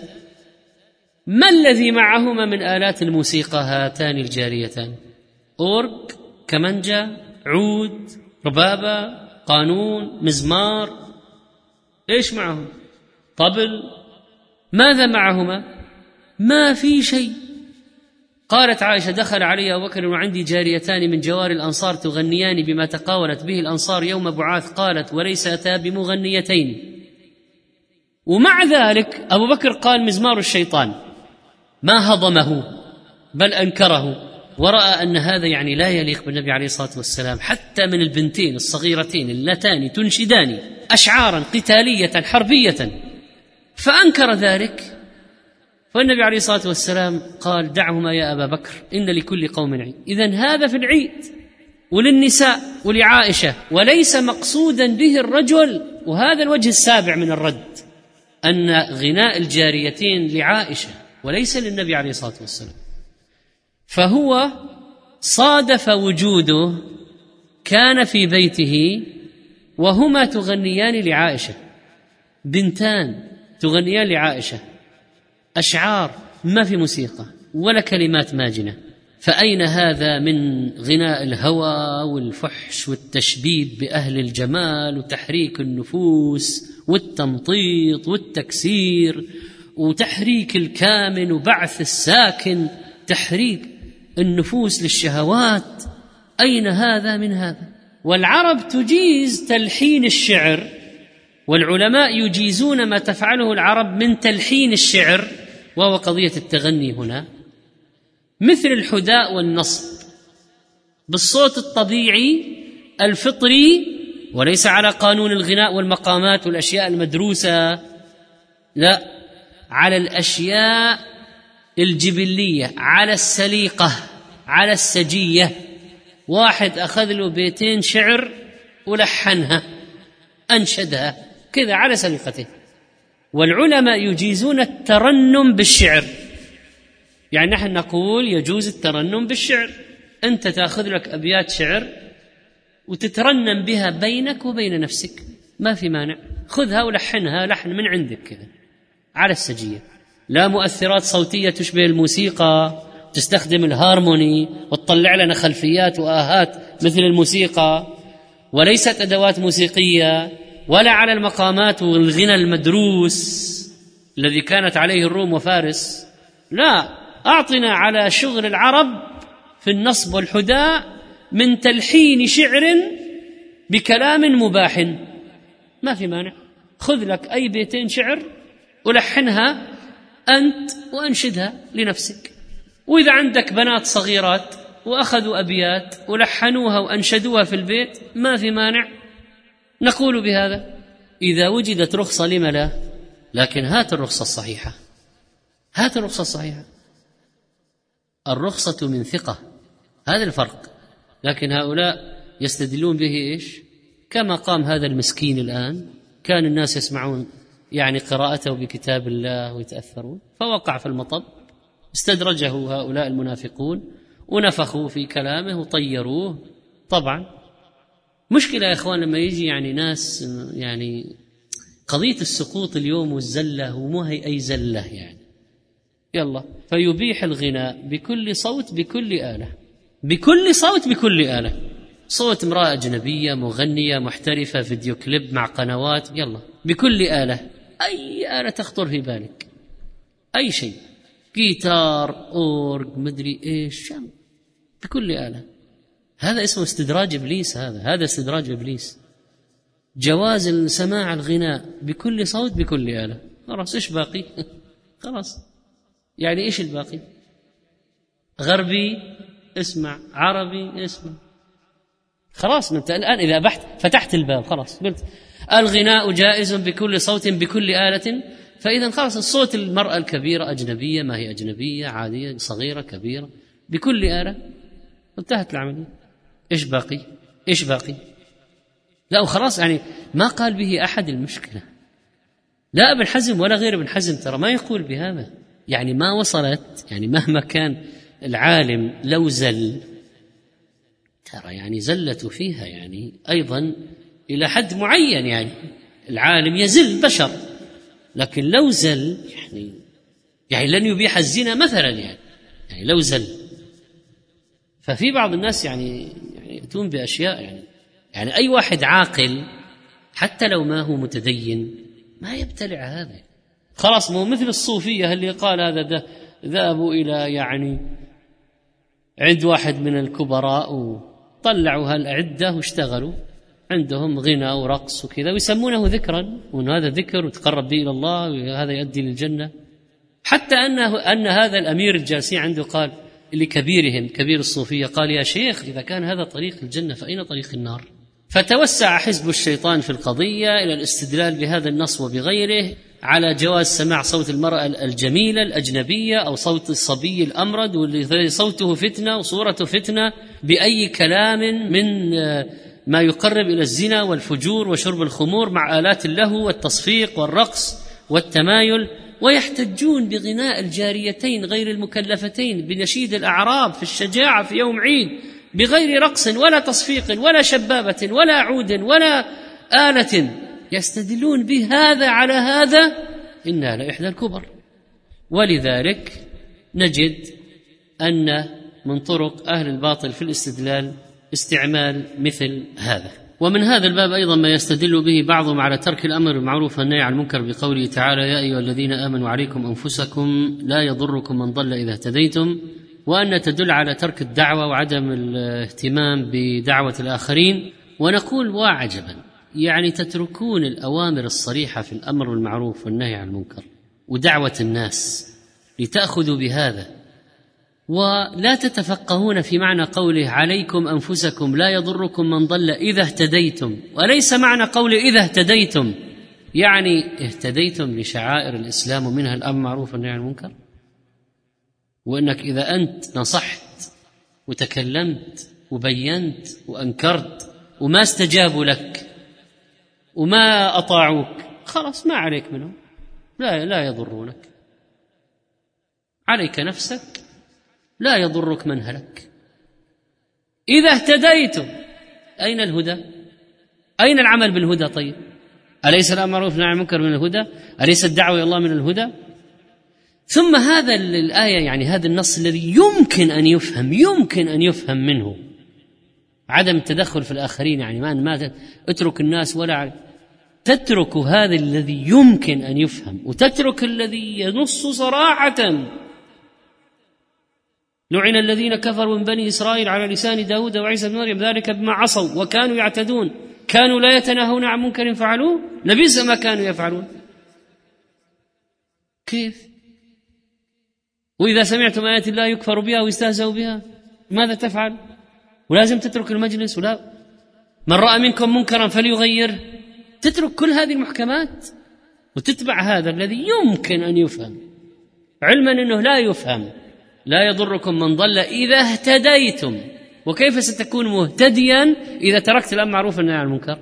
ما الذي معهما من آلات الموسيقى هاتان الجاريتان؟ أورج، كمانجا، عود، ربابة، قانون، مزمار. إيش معهم؟ طبل. ماذا معهما؟ ما في شيء. قالت عائشة: دخل علي أبو بكر وعندي جاريتان من جوار الأنصار تغنيان بما تقاولت به الأنصار يوم بعاث. قالت: وليس أتى بمغنيتين. ومع ذلك أبو بكر قال: مزمار الشيطان، ما هضمه بل أنكره، ورأى أن هذا يعني لا يليق بالنبي عليه الصلاة والسلام، حتى من البنتين الصغيرتين اللتان تنشدان أشعارا قتالية حربية، فأنكر ذلك. فالنبي عليه الصلاة والسلام قال: دعهما يا أبا بكر، إن لكل قوم عيد. إذن هذا في العيد وللنساء ولعائشة، وليس مقصودا به الرجل. وهذا الوجه السابع من الرد، أن غناء الجاريتين لعائشة وليس للنبي عليه الصلاة والسلام. فهو صادف وجوده كان في بيته وهما تغنيان لعائشة، بنتان تغنيان لعائشة، أشعار ما في موسيقى ولا كلمات ماجنة. فأين هذا من غناء الهوى والفحش والتشبيب بأهل الجمال وتحريك النفوس والتمطيط والتكسير وتحريك الكامن وبعث الساكن، تحريك النفوس للشهوات؟ أين هذا من هذا؟ والعرب تجيز تلحين الشعر، والعلماء يجيزون ما تفعله العرب من تلحين الشعر، وهو قضية التغني هنا، مثل الحداء والنصب، بالصوت الطبيعي الفطري، وليس على قانون الغناء والمقامات والأشياء المدروسة، لا، على الأشياء الجبلية، على السليقة، على السجية. واحد أخذ له بيتين شعر ولحنها، أنشدها كذا على سليقته. والعلماء يجيزون الترنم بالشعر، يعني نحن نقول يجوز الترنم بالشعر، أنت تأخذ لك أبيات شعر وتترنم بها بينك وبين نفسك، ما في مانع، خذها ولحنها لحن من عندك كذا على السجية، لا مؤثرات صوتية تشبه الموسيقى، تستخدم الهارموني وتطلع لنا خلفيات وآهات مثل الموسيقى، وليست أدوات موسيقية، ولا على المقامات والغنى المدروس الذي كانت عليه الروم وفارس. لا، أعطنا على شغل العرب في النصب والحداء من تلحين شعر بكلام مباح، ما في مانع، خذ لك أي بيتين شعر ولحنها أنت وأنشدها لنفسك. وإذا عندك بنات صغيرات وأخذوا أبيات ولحنوها وأنشدوها في البيت، ما في مانع، نقول بهذا إذا وجدت رخصة لما لا. لكن هات الرخصة الصحيحة، هات الرخصة الصحيحة، الرخصة من ثقة، هذا الفرق. لكن هؤلاء يستدلون به إيش؟ كما قام هذا المسكين الآن، كان الناس يسمعون يعني قراءته بكتاب الله ويتأثرون، فوقع في المطب، استدرجه هؤلاء المنافقون ونفخوا في كلامه وطيروه. طبعا مشكلة يا إخوان لما يجي يعني ناس، يعني قضية السقوط اليوم والزلة، ومو هي أي زلة يعني، يلا فيبيح الغناء بكل صوت بكل آلة، بكل صوت بكل آلة، صوت امرأة أجنبية مغنية محترفة، فيديو كليب مع قنوات، يلا بكل آلة، أي آلة تخطر في بالك، أي شيء، جيتار، أورج، مدري إيش، بكل آلة. هذا اسمه استدراج إبليس، هذا استدراج إبليس. جواز سماع الغناء بكل صوت بكل آلة، خلاص إيش باقي؟ خلاص، يعني إيش الباقي؟ غربي اسمع، عربي اسمع، خلاص. أنت الآن إذا فتحت الباب، خلاص قلت الغناء جائز بكل صوت بكل آلة، فإذا خلاص الصوت المرأة الكبيرة أجنبية، ما هي أجنبية، عادية، صغيرة، كبيرة، بكل آلة، انتهت العملية. إيش باقي؟ إيش باقي؟ لا وخلاص، يعني ما قال به أحد المشكلة، لا ابن حزم ولا غير ابن حزم ترى ما يقول بهذا، يعني ما وصلت، يعني مهما كان العالم لو زل ترى يعني زلت فيها يعني أيضا إلى حد معين، يعني العالم يزل بشر، لكن لو زل يعني لن يبيح الزنا مثلا، يعني لو زل. ففي بعض الناس يعني يأتون بأشياء يعني أي واحد عاقل حتى لو ما هو متدين ما يبتلع هذا، خلاص مو مثل الصوفية اللي قال هذا ذهبوا إلى يعني عند واحد من الكبراء وطلعوا هالأعدة واشتغلوا عندهم غنى ورقص وكذا ويسمونه ذكرا، وأن هذا ذكر وتقرب به إلى الله وهذا يؤدي للجنة. حتى أن هذا الأمير الجالسين عنده قال لكبيرهم كبير الصوفية، قال يا شيخ إذا كان هذا طريق الجنة فأين طريق النار؟ فتوسع حزب الشيطان في القضية إلى الاستدلال بهذا النص وبغيره على جواز سماع صوت المرأة الجميلة الأجنبية أو صوت الصبي الأمرد واللي صوته فتنة وصورته فتنة بأي كلام من ما يقرب إلى الزنا والفجور وشرب الخمور مع آلات اللهو والتصفيق والرقص والتمايل، ويحتجون بغناء الجاريتين غير المكلفتين بنشيد الأعراب في الشجاعة في يوم عيد بغير رقص ولا تصفيق ولا شبابة ولا عود ولا آلة، يستدلون بهذا على هذا، إنها لإحدى الكبر. ولذلك نجد أن من طرق أهل الباطل في الاستدلال استعمال مثل هذا. ومن هذا الباب أيضا ما يستدل به بعضهم على ترك الأمر بالمعروف والنهي عن المنكر بقوله تعالى يا أيها الذين آمنوا عليكم أنفسكم لا يضركم من ضل إذا اهتديتم، وأن تدل على ترك الدعوة وعدم الاهتمام بدعوة الآخرين. ونقول وعجبا، يعني تتركون الأوامر الصريحة في الأمر بالمعروف والنهي عن المنكر ودعوة الناس لتأخذوا بهذا، ولا تتفقهون في معنى قوله عليكم أنفسكم لا يضركم من ضل إذا اهتديتم، وليس معنى قوله إذا اهتديتم يعني اهتديتم لشعائر الإسلام ومنها الأمر بالمعروف والنهي عن المنكر، وأنك إذا أنت نصحت وتكلمت وبينت وأنكرت وما استجابوا لك وما أطاعوك خلاص ما عليك منهم، لا يضرونك، عليك نفسك، لا يضرك من هلك. إذا اهتديتم، أين الهدى؟ أين العمل بالهدى؟ طيب أليس الأمر بالمعروف والنهي عن المنكر من الهدى؟ أليس الدعوة إلى الله من الهدى؟ ثم هذا الآية يعني هذا النص الذي يمكن أن يفهم منه عدم التدخل في الآخرين، يعني ما اترك الناس ولا تترك هذا الذي يمكن أن يفهم وتترك الذي ينص صراحة لعن الذين كفروا من بني إسرائيل على لسان داود وعيسى بن مريم ذلك بما عصوا وكانوا يعتدون كانوا لا يتناهون عن منكر فعلوه لبئس ما كانوا يفعلون. كيف؟ وإذا سمعتم آيات الله يكفر بها ويستهزأ بها ماذا تفعل؟ ولازم تترك المجلس، ولا من رأى منكم منكرا فليغير، تترك كل هذه المحكمات وتتبع هذا الذي يمكن أن يفهم، علما أنه لا يفهم. لا يضركم من ضل إذا اهتديتم، وكيف ستكون مهتديا إذا تركت الأمر بالمعروف والنهي عن المنكر؟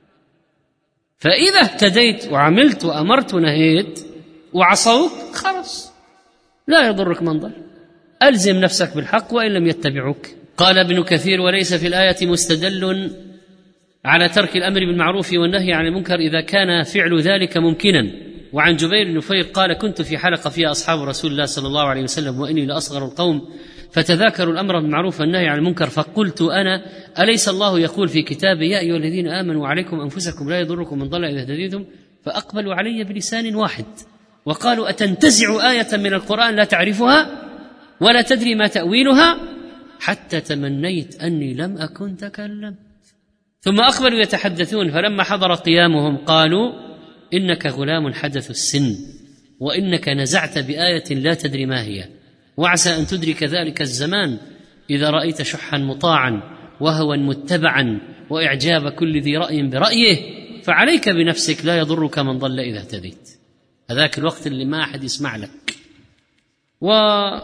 فإذا اهتديت وعملت وأمرت ونهيت وعصوك خلاص لا يضرك من ضل، ألزم نفسك بالحق وإن لم يتبعوك. قال ابن كثير وليس في الآية مستدل على ترك الأمر بالمعروف والنهي عن المنكر إذا كان فعل ذلك ممكنا. وعن جبير بن نفير قال كنت في حلقة فيها أصحاب رسول الله صلى الله عليه وسلم وإني لأصغر القوم فتذاكروا الأمر بالمعروف والنهي عن المنكر فقلت أنا أليس الله يقول في كتابه يا أيها الذين آمنوا عليكم أنفسكم لا يضركم من ضل إذا اهتديتم؟ فأقبلوا علي بلسان واحد وقالوا أتنتزع آية من القرآن لا تعرفها ولا تدري ما تأويلها حتى تمنيت أني لم أكن تكلمت. ثم أقبلوا يتحدثون فلما حضر قيامهم قالوا إنك غلام حدث السن وإنك نزعت بآية لا تدري ما هي، وعسى أن تدرك ذلك الزمان إذا رأيت شحا مطاعا وهوى متبعا وإعجاب كل ذي رأي برأيه فعليك بنفسك لا يضرك من ضل إذا اهتديت. هذاك الوقت اللي ما أحد يسمع لك.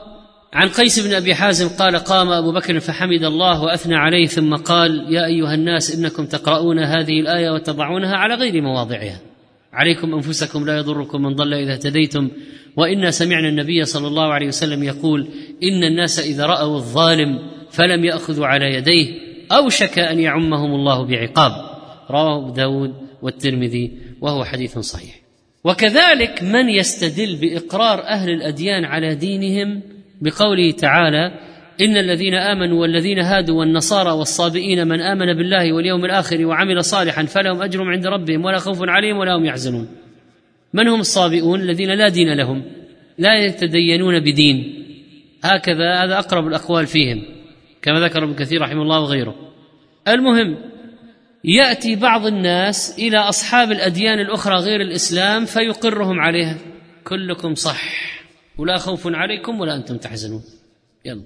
عن قيس بن أبي حازم قال: قام أبو بكر فحمد الله وأثنى عليه ثم قال: يا أيها الناس إنكم تقرؤون هذه الآية وتضعونها على غير مواضعها، عليكم أنفسكم لا يضركم من ضل إذا اهتديتم، وإنا سمعنا النبي صلى الله عليه وسلم يقول: إن الناس إذا رأوا الظالم فلم يأخذوا على يديه أوشك أن يعمهم الله بعقاب. رواه أبو داود والترمذي وهو حديث صحيح. وكذلك من يستدل بإقرار أهل الأديان على دينهم بقوله تعالى: إن الذين آمنوا والذين هادوا والنصارى والصابئين من آمن بالله واليوم الآخر وعمل صالحا فلهم أجر عند ربهم ولا خوف عليهم ولا هم يحزنون. من هم الصابئون؟ الذين لا دين لهم، لا يتدينون بدين، هكذا هذا أقرب الأقوال فيهم كما ذكر ابن كثير رحمه الله وغيره. المهم، يأتي بعض الناس إلى أصحاب الأديان الأخرى غير الإسلام فيقرهم عليها: كلكم صح ولا خوف عليكم ولا أنتم تحزنون. يلا.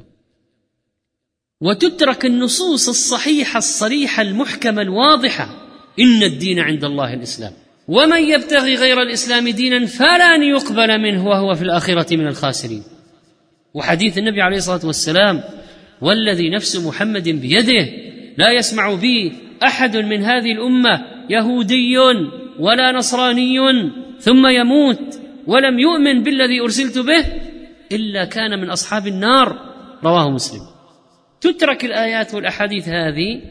وتترك النصوص الصحيحة الصريحة المحكمة الواضحة: إن الدين عند الله الإسلام، ومن يبتغي غير الإسلام دينا فلن يقبل منه وهو في الآخرة من الخاسرين. وحديث النبي عليه الصلاة والسلام: والذي نفس محمد بيده لا يسمع بي أحد من هذه الأمة يهودي ولا نصراني ثم يموت ولم يؤمن بالذي أرسلت به إلا كان من أصحاب النار. رواه مسلم. تترك الآيات والأحاديث هذه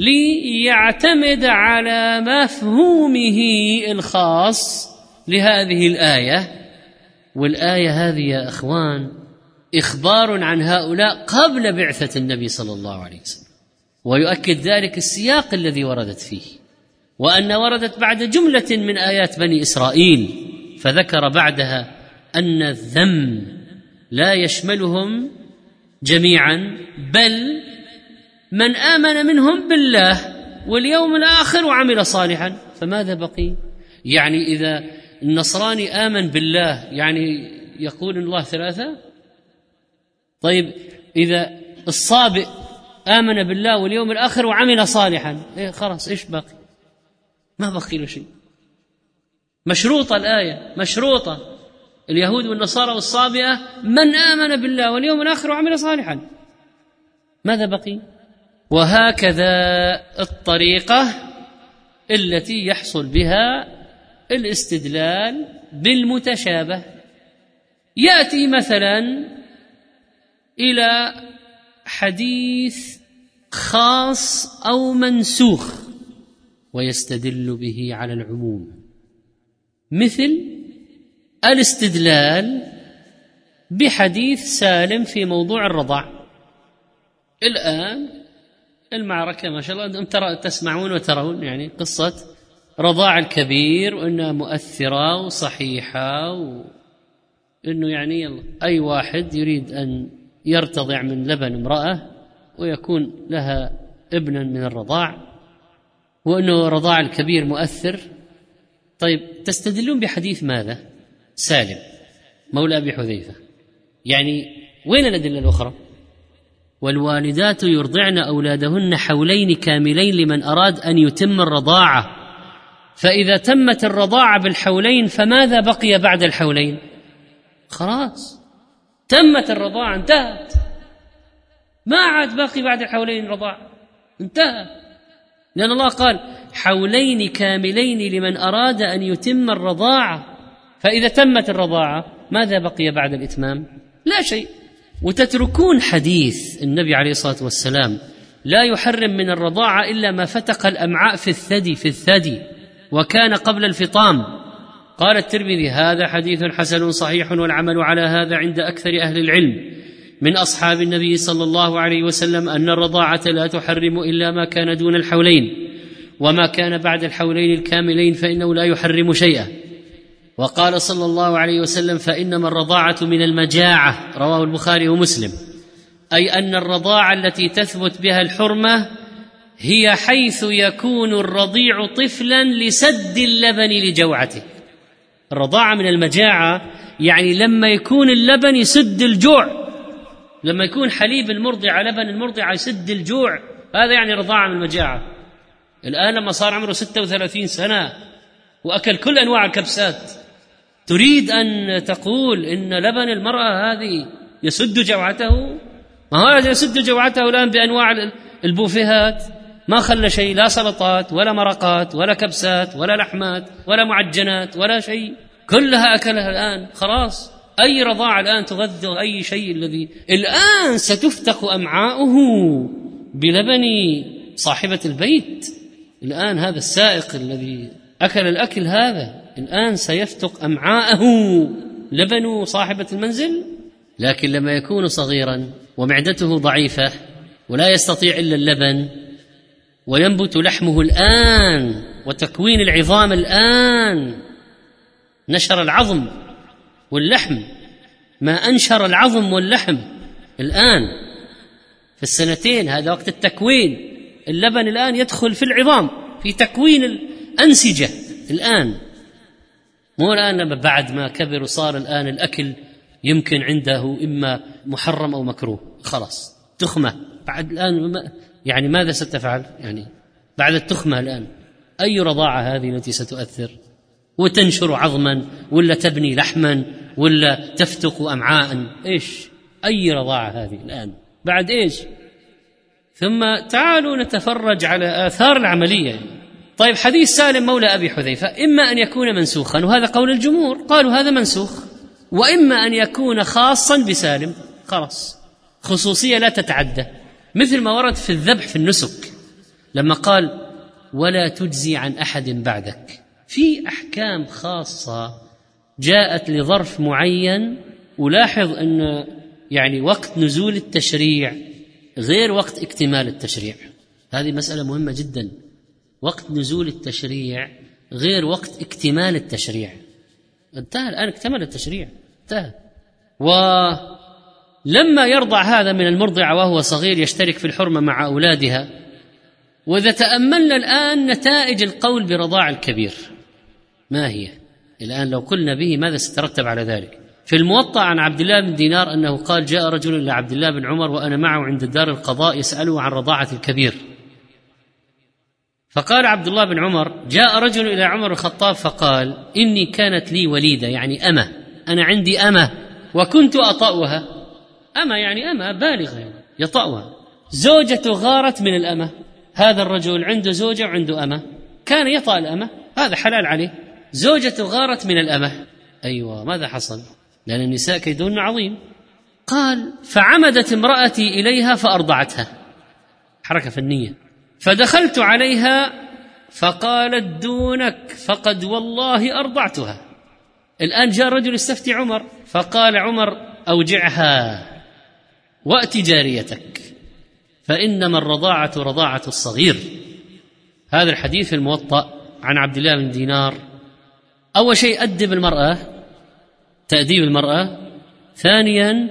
ليعتمد على مفهومه الخاص لهذه الآية. والآية هذه يا أخوان إخبار عن هؤلاء قبل بعثة النبي صلى الله عليه وسلم، ويؤكد ذلك السياق الذي وردت فيه، وأن وردت بعد جملة من آيات بني إسرائيل، فذكر بعدها أن الذم لا يشملهم جميعا، بل من آمن منهم بالله واليوم الآخر وعمل صالحا. فماذا بقي؟ يعني إذا النصراني آمن بالله يعني يقول إن الله ثلاثة؟ طيب إذا الصابئ آمن بالله واليوم الآخر وعمل صالحا، خلاص إيش باقي؟ ما بقي له شيء. مشروطة الآية، مشروطة. اليهود والنصارى والصابئة من آمن بالله واليوم الآخر وعمل صالحا، ماذا بقي؟ وهكذا الطريقة التي يحصل بها الاستدلال بالمتشابه. يأتي مثلا إلى حديث خاص أو منسوخ ويستدل به على العموم، مثل الاستدلال بحديث سالم في موضوع الرضاع. الآن المعركة ما شاء الله أنتم تسمعون وترون يعني قصة رضاع الكبير، وأنها مؤثرة وصحيحة، وأنه يعني يلا أي واحد يريد أن يرتضع من لبن امرأة ويكون لها ابنا من الرضاع، وأنه رضاع الكبير مؤثر. طيب تستدلون بحديث ماذا؟ سالم مولى أبي حذيفة. يعني وين الأدلة الأخرى؟ والوالدات يرضعن أولادهن حولين كاملين لمن أراد أن يتم الرضاعة، فإذا تمت الرضاعة بالحولين فماذا بقي بعد الحولين؟ خلاص تمت الرضاعة، انتهت، ما عاد باقي بعد الحولين رضاعة، انتهى. لأن الله قال حولين كاملين لمن أراد أن يتم الرضاعة، فإذا تمت الرضاعة ماذا بقي بعد الإتمام؟ لا شيء. وتتركون حديث النبي عليه الصلاة والسلام: لا يحرم من الرضاعة إلا ما فتق الأمعاء في الثدي وكان قبل الفطام. قال الترمذي: هذا حديث حسن صحيح، والعمل على هذا عند أكثر أهل العلم من أصحاب النبي صلى الله عليه وسلم أن الرضاعة لا تحرم إلا ما كان دون الحولين، وما كان بعد الحولين الكاملين فإنه لا يحرم شيئا. وقال صلى الله عليه وسلم: فإنما الرضاعة من المجاعة. رواه البخاري ومسلم. أي أن الرضاعة التي تثبت بها الحرمة هي حيث يكون الرضيع طفلا لسد اللبن لجوعته. الرضاعة من المجاعة يعني لما يكون اللبن يسد الجوع، لما يكون حليب المرضعة لبن المرضعة يسد الجوع، هذا يعني رضاعة من المجاعة. الآن لما صار عمره 36 سنة وأكل كل أنواع الكبسات، تريد أن تقول إن لبن المرأة هذه يسد جوعته. ما هو يسد جوعته الآن بأنواع البوفيهات، ما خلى شيء، لا سلطات ولا مرقات ولا كبسات ولا لحمات ولا معجنات ولا شيء، كلها أكلها الآن. خلاص أي رضاعة الآن تغذى أي شيء؟ الذي الآن ستفتق أمعاؤه بلبن صاحبة البيت. الآن هذا السائق الذي أكل الأكل هذا الآن سيفتق أمعاءه لبن صاحبة المنزل. لكن لما يكون صغيرا ومعدته ضعيفة ولا يستطيع إلا اللبن، وينبت لحمه الآن وتكوين العظام الآن، نشر العظم واللحم، ما أنشر العظم واللحم الآن في السنتين، هذا وقت التكوين. اللبن الآن يدخل في العظام في تكوين الأنسجة الآن، مو الآن لما بعد ما كبر وصار الآن الأكل يمكن عنده إما محرم أو مكروه، خلاص تخمة بعد الآن. يعني ماذا ستفعل يعني بعد التخمة الآن؟ أي رضاعة هذه التي ستؤثر وتنشر عظما ولا تبني لحما ولا تفتق أمعاء؟ إيش أي رضاعة هذه الآن بعد إيش؟ ثم تعالوا نتفرج على آثار العملية. طيب حديث سالم مولى أبي حذيفة إما أن يكون منسوخا، وهذا قول الجمهور، قالوا هذا منسوخ، وإما أن يكون خاصا بسالم، خلاص خصوصية لا تتعدى، مثل ما ورد في الذبح في النسك لما قال ولا تجزي عن أحد بعدك. في أحكام خاصة جاءت لظرف معين. ولاحظ أن يعني وقت نزول التشريع غير وقت اكتمال التشريع، هذه مسألة مهمة جدا. وقت نزول التشريع غير وقت اكتمال التشريع. انتهى الآن، اكتمل التشريع، انتهى. ولما يرضع هذا من المرضعة وهو صغير يشترك في الحرمة مع أولادها. وإذا تأملنا الآن نتائج القول برضاع الكبير ما هي الآن؟ لو قلنا به ماذا سترتب على ذلك؟ في الموطأ عن عبد الله بن دينار أنه قال جاء رجل إلى عبد الله بن عمر وأنا معه عند دار القضاء يسأله عن رضاعة الكبير، فقال عبد الله بن عمر جاء رجل إلى عمر الخطاب فقال إني كانت لي وليدة، يعني أمة، أنا عندي أمة وكنت أطأها. أمة يعني أمة بالغة يعني يطأها. زوجته غارت من الأمة، هذا الرجل عنده زوجة وعنده أمة، كان يطأ الأمة، هذا حلال عليه. زوجته غارت من الأمة، أيوة، ماذا حصل؟ لأن النساء كيدهن عظيم. قال فعمدت امرأتي إليها فأرضعتها، حركة فنية، فدخلت عليها فقالت دونك فقد والله أرضعتها. الآن جاء رجل يستفتي عمر فقال عمر أوجعها وأتي جاريتك فإنما الرضاعة رضاعة الصغير. هذا الحديث في الموطأ عن عبد الله بن دينار. أول شيء أدب المرأة، تأديب المرأة. ثانيا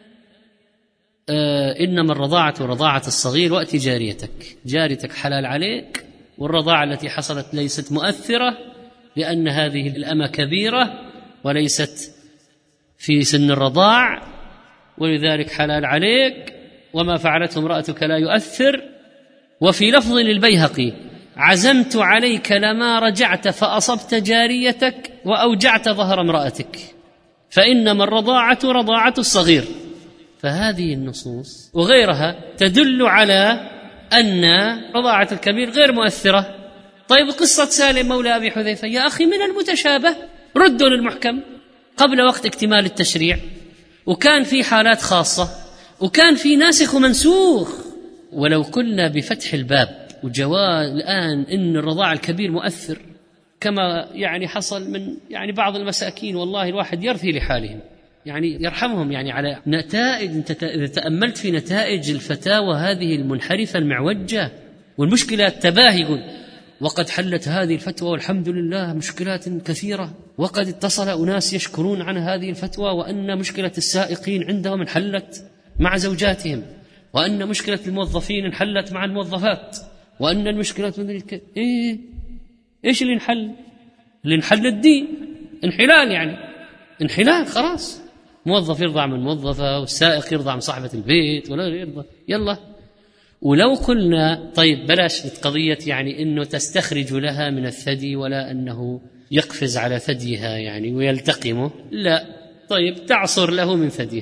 إنما الرضاعة رضاعة الصغير وأتي جاريتك، جاريتك حلال عليك، والرضاعة التي حصلت ليست مؤثرة لأن هذه الأمة كبيرة وليست في سن الرضاع، ولذلك حلال عليك، وما فعلته امرأتك لا يؤثر. وفي لفظ للبيهقي عزمت عليك لما رجعت فأصبت جاريتك وأوجعت ظهر امرأتك فإنما الرضاعة رضاعة الصغير. فهذه النصوص وغيرها تدل على أن رضاعة الكبير غير مؤثرة. طيب قصة سالم مولى أبي حذيفة يا أخي من المتشابه ردوا للمحكم قبل وقت اكتمال التشريع، وكان في حالات خاصة وكان في ناسخ ومنسوخ. ولو قلنا بفتح الباب وجواز الآن إن الرضاع الكبير مؤثر كما يعني حصل من يعني بعض المساكين، والله الواحد يرثي لحالهم يعني يرحمهم يعني على نتائج. انت إذا تأملت في نتائج الفتاوى هذه المنحرفة المعوجة، والمشكلة التباهي، يقول وقد حلت هذه الفتوى والحمد لله مشكلات كثيرة، وقد اتصل أناس يشكرون عن هذه الفتوى وأن مشكلة السائقين عندهم انحلت مع زوجاتهم، وأن مشكلة الموظفين انحلت مع الموظفات، وأن المشكلة إيش اللي انحل؟ اللي انحل الدين، انحلال يعني انحلال، خلاص موظف يرضع من موظفة والسائق يرضع من صاحبة البيت ولا يرضى، يلا. ولو قلنا طيب بلاش قضية يعني إنه تستخرج لها من الثدي ولا أنه يقفز على ثديها يعني ويلتقمه، لا، طيب تعصر له من ثديها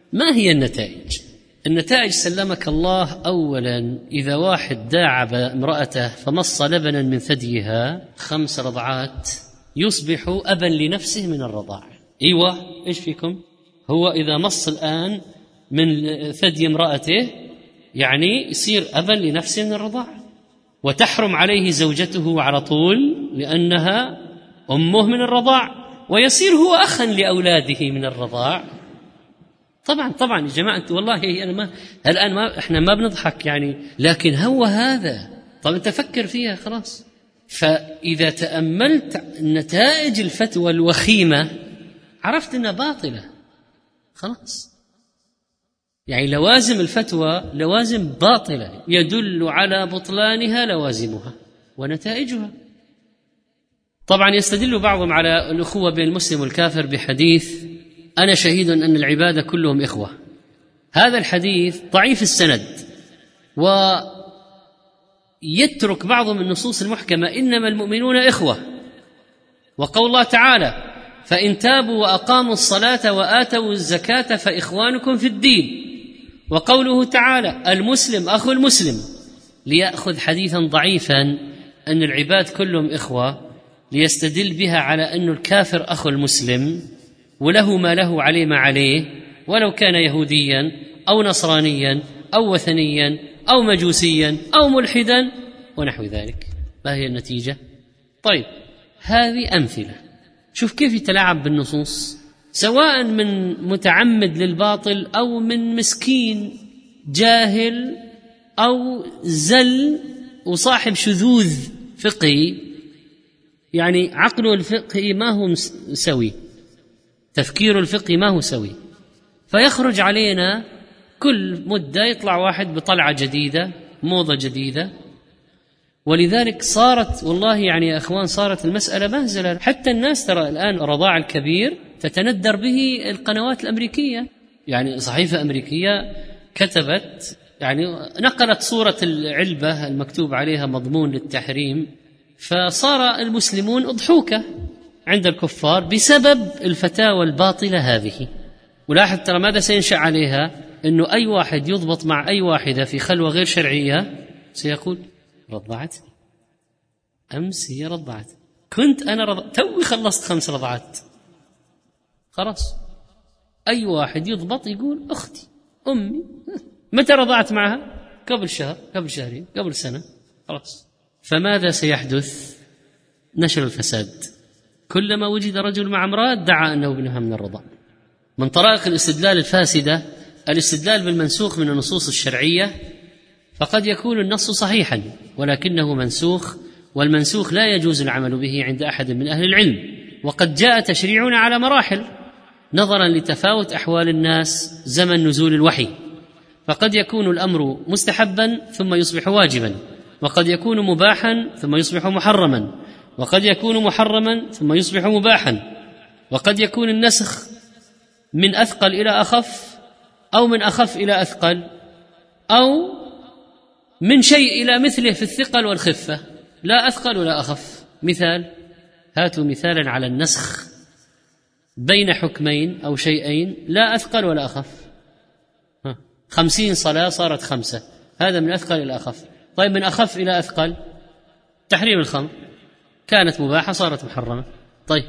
ما هي النتائج؟ النتائج سلمك الله: أولا، إذا واحد داعب امرأته فمص لبنا من ثديها 5 رضعات يصبح أبا لنفسه من الرضاع. أيوة، إيش فيكم؟ هو إذا مص الآن من ثدي امرأته يعني يصير أبا لنفسه من الرضاع، وتحرم عليه زوجته على طول لأنها أمه من الرضاع، ويصير هو أخا لأولاده من الرضاع. طبعا يا جماعة، والله أنا الآن إحنا ما بنضحك يعني، لكن هو هذا. طب أنت فكر فيها خلاص. فإذا تأملت نتائج الفتوى الوخيمة عرفت أنها باطلة خلاص. يعني لوازم الفتوى لوازم باطلة يدل على بطلانها لوازمها ونتائجها. طبعا يستدل بعضهم على الأخوة بين المسلم والكافر بحديث: أنا شهيد أن العباد كلهم إخوة. هذا الحديث ضعيف السند، ويترك بعضهم النصوص المحكمة: إنما المؤمنون إخوة، وقول الله تعالى: فإن تابوا وأقاموا الصلاة وآتوا الزكاة فإخوانكم في الدين، وقوله تعالى: المسلم أخو المسلم، ليأخذ حديثا ضعيفا أن العباد كلهم إخوة ليستدل بها على أن الكافر أخو المسلم وله ما له عليه ما عليه، ولو كان يهوديا أو نصرانيا أو وثنيا أو مجوسيا أو ملحدا ونحو ذلك. ما هي النتيجة؟ طيب، هذه أمثلة. شوف كيف يتلاعب بالنصوص، سواء من متعمد للباطل أو من مسكين جاهل أو زل وصاحب شذوذ فقهي، يعني عقله الفقهي ما هو سوي، تفكير الفقهي ما هو سوي، فيخرج علينا كل مدة يطلع واحد بطلعة جديدة، موضة جديدة. ولذلك صارت، والله يعني يا أخوان، صارت المسألة مهزلة. حتى الناس ترى الآن الرضاع الكبير تتندر به القنوات الأمريكية. يعني صحيفة أمريكية كتبت، يعني نقلت صورة العلبة المكتوب عليها مضمون للتحريم، فصار المسلمون أضحوكة عند الكفار بسبب الفتاوى الباطلة هذه. ولاحظ ترى ماذا سينشأ عليها، أنه أي واحد يضبط مع أي واحدة في خلوة غير شرعية سيقول: رضعتني أمس، هي رضعت، كنت أنا توي خلصت 5 رضعات. خلاص، أي واحد يضبط يقول: أختي، أمي، متى رضعت معها؟ قبل شهر، قبل شهرين، قبل سنة. خلاص. فماذا سيحدث؟ نشر الفساد. كلما وجد رجل مع امرأة ادعى أنه ابنها من الرضاع. من طرائق الاستدلال الفاسدة الاستدلال بالمنسوخ من النصوص الشرعية، فقد يكون النص صحيحا ولكنه منسوخ، والمنسوخ لا يجوز العمل به عند أحد من أهل العلم. وقد جاء تشريعنا على مراحل نظرا لتفاوت أحوال الناس زمن نزول الوحي، فقد يكون الأمر مستحبا ثم يصبح واجبا، وقد يكون مباحا ثم يصبح محرما، وقد يكون محرما ثم يصبح مباحا، وقد يكون النسخ من أثقل إلى أخف، أو من أخف إلى أثقل، أو من شيء إلى مثله في الثقل والخفة، لا أثقل ولا أخف. مثال، هاتوا مثالا على النسخ بين حكمين أو شيئين لا أثقل ولا أخف. 50 صلاة صارت 5، هذا من أثقل إلى أخف. طيب، من أخف إلى أثقل، تحريم الخمر، كانت مباحة صارت محرمة. طيب،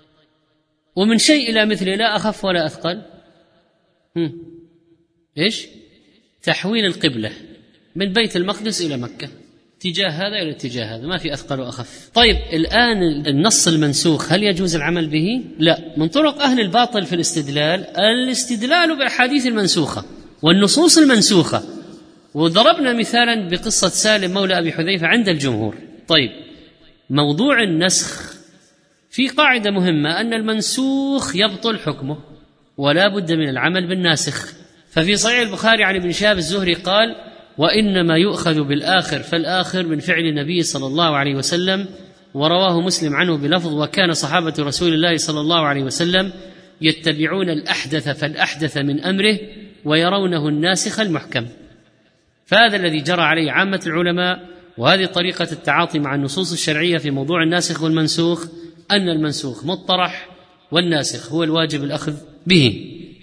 ومن شيء إلى مثله لا أخف ولا أثقل، إيش؟ تحويل القبلة من بيت المقدس إلى مكة، اتجاه هذا إلى اتجاه هذا، ما في أثقل وأخف. طيب، الآن النص المنسوخ هل يجوز العمل به؟ لا. من طرق أهل الباطل في الاستدلال بالأحاديث المنسوخة والنصوص المنسوخة، وضربنا مثالا بقصة سالم مولى أبي حذيفة عند الجمهور. طيب، موضوع النسخ في قاعدة مهمة، أن المنسوخ يبطل حكمه ولا بد من العمل بالناسخ. ففي صحيح البخاري عن ابن شهاب الزهري قال: وإنما يؤخذ بالآخر فالآخر من فعل النبي صلى الله عليه وسلم. ورواه مسلم عنه بلفظ: وكان صحابة رسول الله صلى الله عليه وسلم يتبعون الأحدث فالأحدث من أمره ويرونه الناسخ المحكم. فهذا الذي جرى عليه عامة العلماء، وهذه طريقة التعاطي مع النصوص الشرعية في موضوع الناسخ والمنسوخ، أن المنسوخ مطرح والناسخ هو الواجب الأخذ به.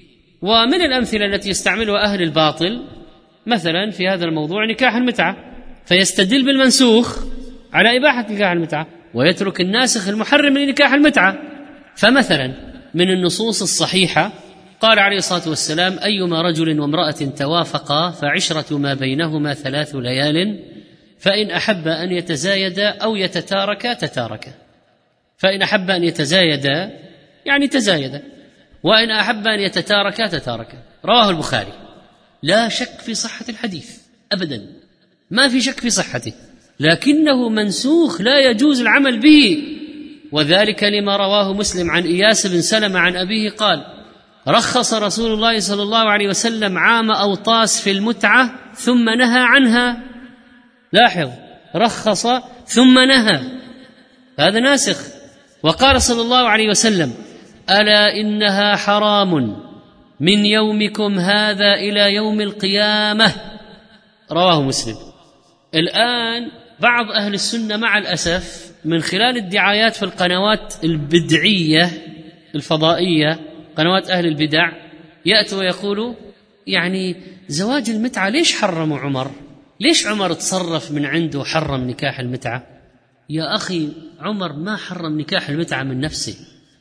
ومن الأمثلة التي يستعملها أهل الباطل مثلا في هذا الموضوع نكاح المتعة، فيستدل بالمنسوخ على إباحة نكاح المتعة ويترك الناسخ المحرم لنكاح المتعة. فمثلا من النصوص الصحيحة قال عليه الصلاة والسلام: أيما رجل وامرأة توافقا فعشرة ما بينهما 3 ليال، فإن أحب أن يتزايدا أو يتتاركا تتاركا. فإن أحب أن يتزايدا يعني تزايدا، وإن أحب أن يتتاركا تتاركا. رواه البخاري. لا شك في صحة الحديث أبدا، ما في شك في صحته، لكنه منسوخ لا يجوز العمل به، وذلك لما رواه مسلم عن إياس بن سلمة عن أبيه قال: رخص رسول الله صلى الله عليه وسلم عام أوطاس في المتعة ثم نهى عنها. لاحظ، رخص ثم نهى، هذا ناسخ. وقال صلى الله عليه وسلم: ألا إنها حرام من يومكم هذا إلى يوم القيامة. رواه مسلم. الآن بعض أهل السنة مع الأسف من خلال الدعايات في القنوات البدعية الفضائية، قنوات أهل البدع، يأتوا ويقولوا يعني زواج المتعة ليش حرموا عمر؟ ليش عمر تصرف من عنده وحرم نكاح المتعة؟ يا أخي، عمر ما حرم نكاح المتعة من نفسه،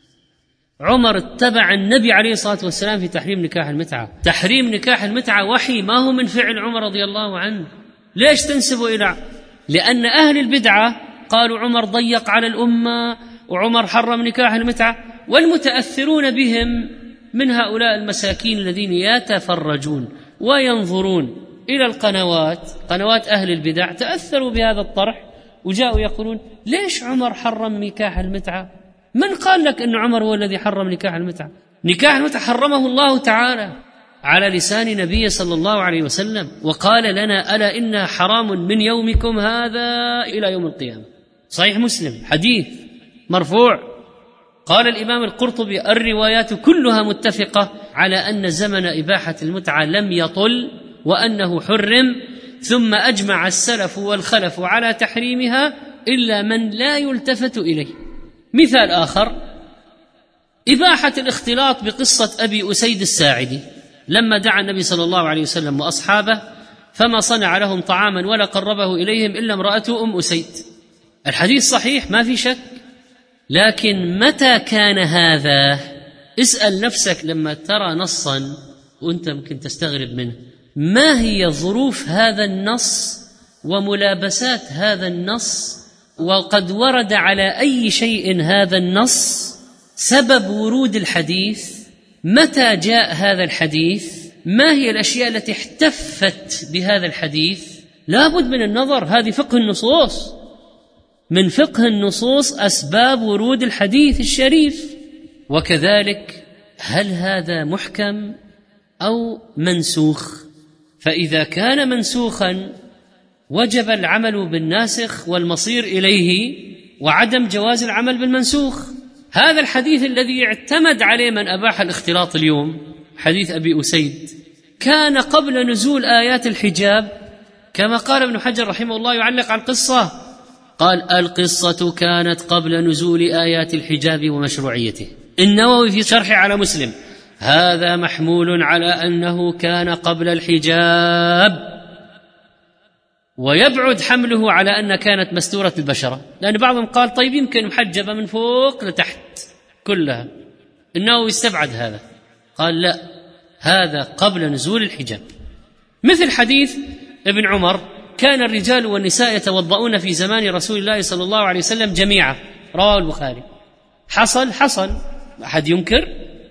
عمر اتبع النبي عليه الصلاة والسلام في تحريم نكاح المتعة. تحريم نكاح المتعة وحي، ما هو من فعل عمر رضي الله عنه. ليش تنسبوا إلى؟ لأن أهل البدعة قالوا عمر ضيق على الأمة وعمر حرم نكاح المتعة، والمتأثرون بهم من هؤلاء المساكين الذين يتفرجون وينظرون إلى القنوات، قنوات أهل البدع، تأثروا بهذا الطرح وجاءوا يقولون ليش عمر حرم نكاح المتعة؟ من قال لك أن عمر هو الذي حرم نكاح المتعة؟ نكاح المتعة حرمه الله تعالى على لسان نبيه صلى الله عليه وسلم، وقال لنا: ألا إنها حرام من يومكم هذا إلى يوم القيامة. صحيح مسلم، حديث مرفوع. قال الإمام القرطبي: الروايات كلها متفقة على أن زمن إباحة المتعة لم يطل وأنه حرم، ثم أجمع السلف والخلف على تحريمها إلا من لا يلتفت إليه. مثال آخر: إباحة الاختلاط بقصة أبي أسيد الساعدي لما دعا النبي صلى الله عليه وسلم وأصحابه فما صنع لهم طعاما ولا قربه إليهم إلا امرأته أم أسيد. الحديث صحيح ما في شك، لكن متى كان هذا؟ اسأل نفسك لما ترى نصا وأنت ممكن تستغرب منه، ما هي ظروف هذا النص وملابسات هذا النص، وقد ورد على أي شيء هذا النص، سبب ورود الحديث، متى جاء هذا الحديث، ما هي الأشياء التي احتفت بهذا الحديث. لابد من النظر، هذه فقه النصوص، من فقه النصوص أسباب ورود الحديث الشريف. وكذلك هل هذا محكم أو منسوخ؟ فإذا كان منسوخا وجب العمل بالناسخ والمصير إليه، وعدم جواز العمل بالمنسوخ. هذا الحديث الذي اعتمد عليه من أباح الاختلاط اليوم، حديث أبي أسيد، كان قبل نزول آيات الحجاب، كما قال ابن حجر رحمه الله يعلق على القصة، قال: القصة كانت قبل نزول آيات الحجاب ومشروعيته. النووي في شرحه على مسلم: هذا محمول على أنه كان قبل الحجاب، ويبعد حمله على أن كانت مستورة البشرة، لأن بعضهم قال طيب يمكن محجبة من فوق لتحت كلها. النووي استبعد هذا، قال لا، هذا قبل نزول الحجاب. مثل حديث ابن عمر: كان الرجال والنساء يتوضؤون في زمان رسول الله صلى الله عليه وسلم جميعا. رواه البخاري. حصل، أحد ينكر؟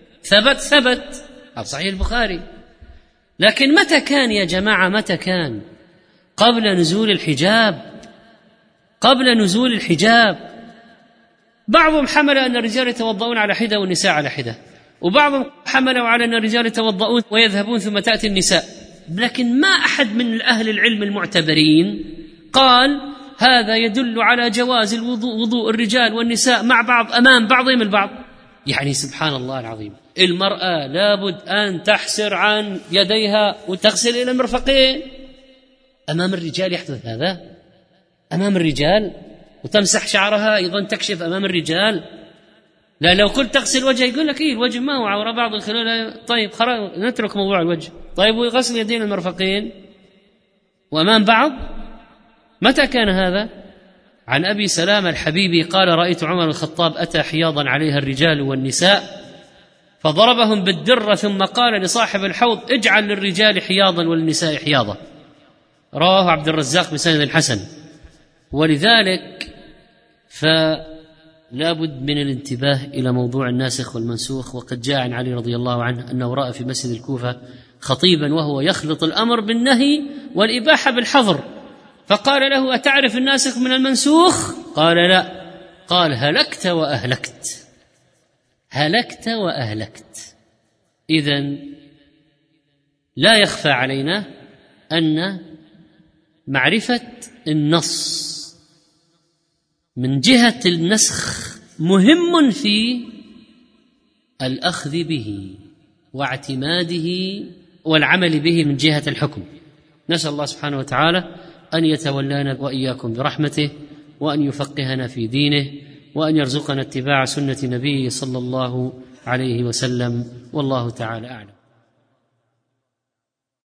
ثبت، صحيح البخاري. لكن متى كان يا جماعة؟ متى كان؟ قبل نزول الحجاب، قبل نزول الحجاب. بعضهم حمل أن الرجال يتوضؤون على حدة والنساء على حدة، وبعضهم حملوا على أن الرجال يتوضؤون ويذهبون ثم تأتي النساء، لكن ما أحد من أهل العلم المعتبرين قال هذا يدل على جواز وضوء الرجال والنساء مع بعض أمام بعضهم البعض. يعني سبحان الله العظيم، المرأة لابد أن تحسر عن يديها وتغسل إلى المرفقين. أمام الرجال يحدث هذا؟ أمام الرجال؟ وتمسح شعرها أيضا تكشف أمام الرجال؟ لا لو قلت تغسل وجهه يقول لك إيه الوجه ما هو عورة بعض الخلال، طيب خلاص نترك موضوع الوجه. طيب وغسل يدين المرفقين وأمام بعض، متى كان هذا؟ عن أبي سلامة الحبيبي قال رأيت عمر الخطاب أتى حياضا عليها الرجال والنساء فضربهم بالدرة ثم قال لصاحب الحوض اجعل للرجال حياضا وللنساء حياضا. رواه عبد الرزاق بسند الحسن. ولذلك فلا بد من الانتباه إلى موضوع الناسخ والمنسوخ. وقد جاء عن علي رضي الله عنه أنه رأى في مسجد الكوفة خطيبا وهو يخلط الأمر بالنهي والإباحة بالحظر، فقال له أتعرف الناسخ من المنسوخ؟ قال لا. قال هلكت وأهلكت، هلكت وأهلكت. إذن لا يخفى علينا أن معرفة النص من جهة النسخ مهم في الأخذ به واعتماده والعمل به من جهة الحكم. نسأل الله سبحانه وتعالى أن يتولانا وإياكم برحمته، وأن يفقهنا في دينه، وأن يرزقنا اتباع سنة نبيه صلى الله عليه وسلم، والله تعالى أعلم.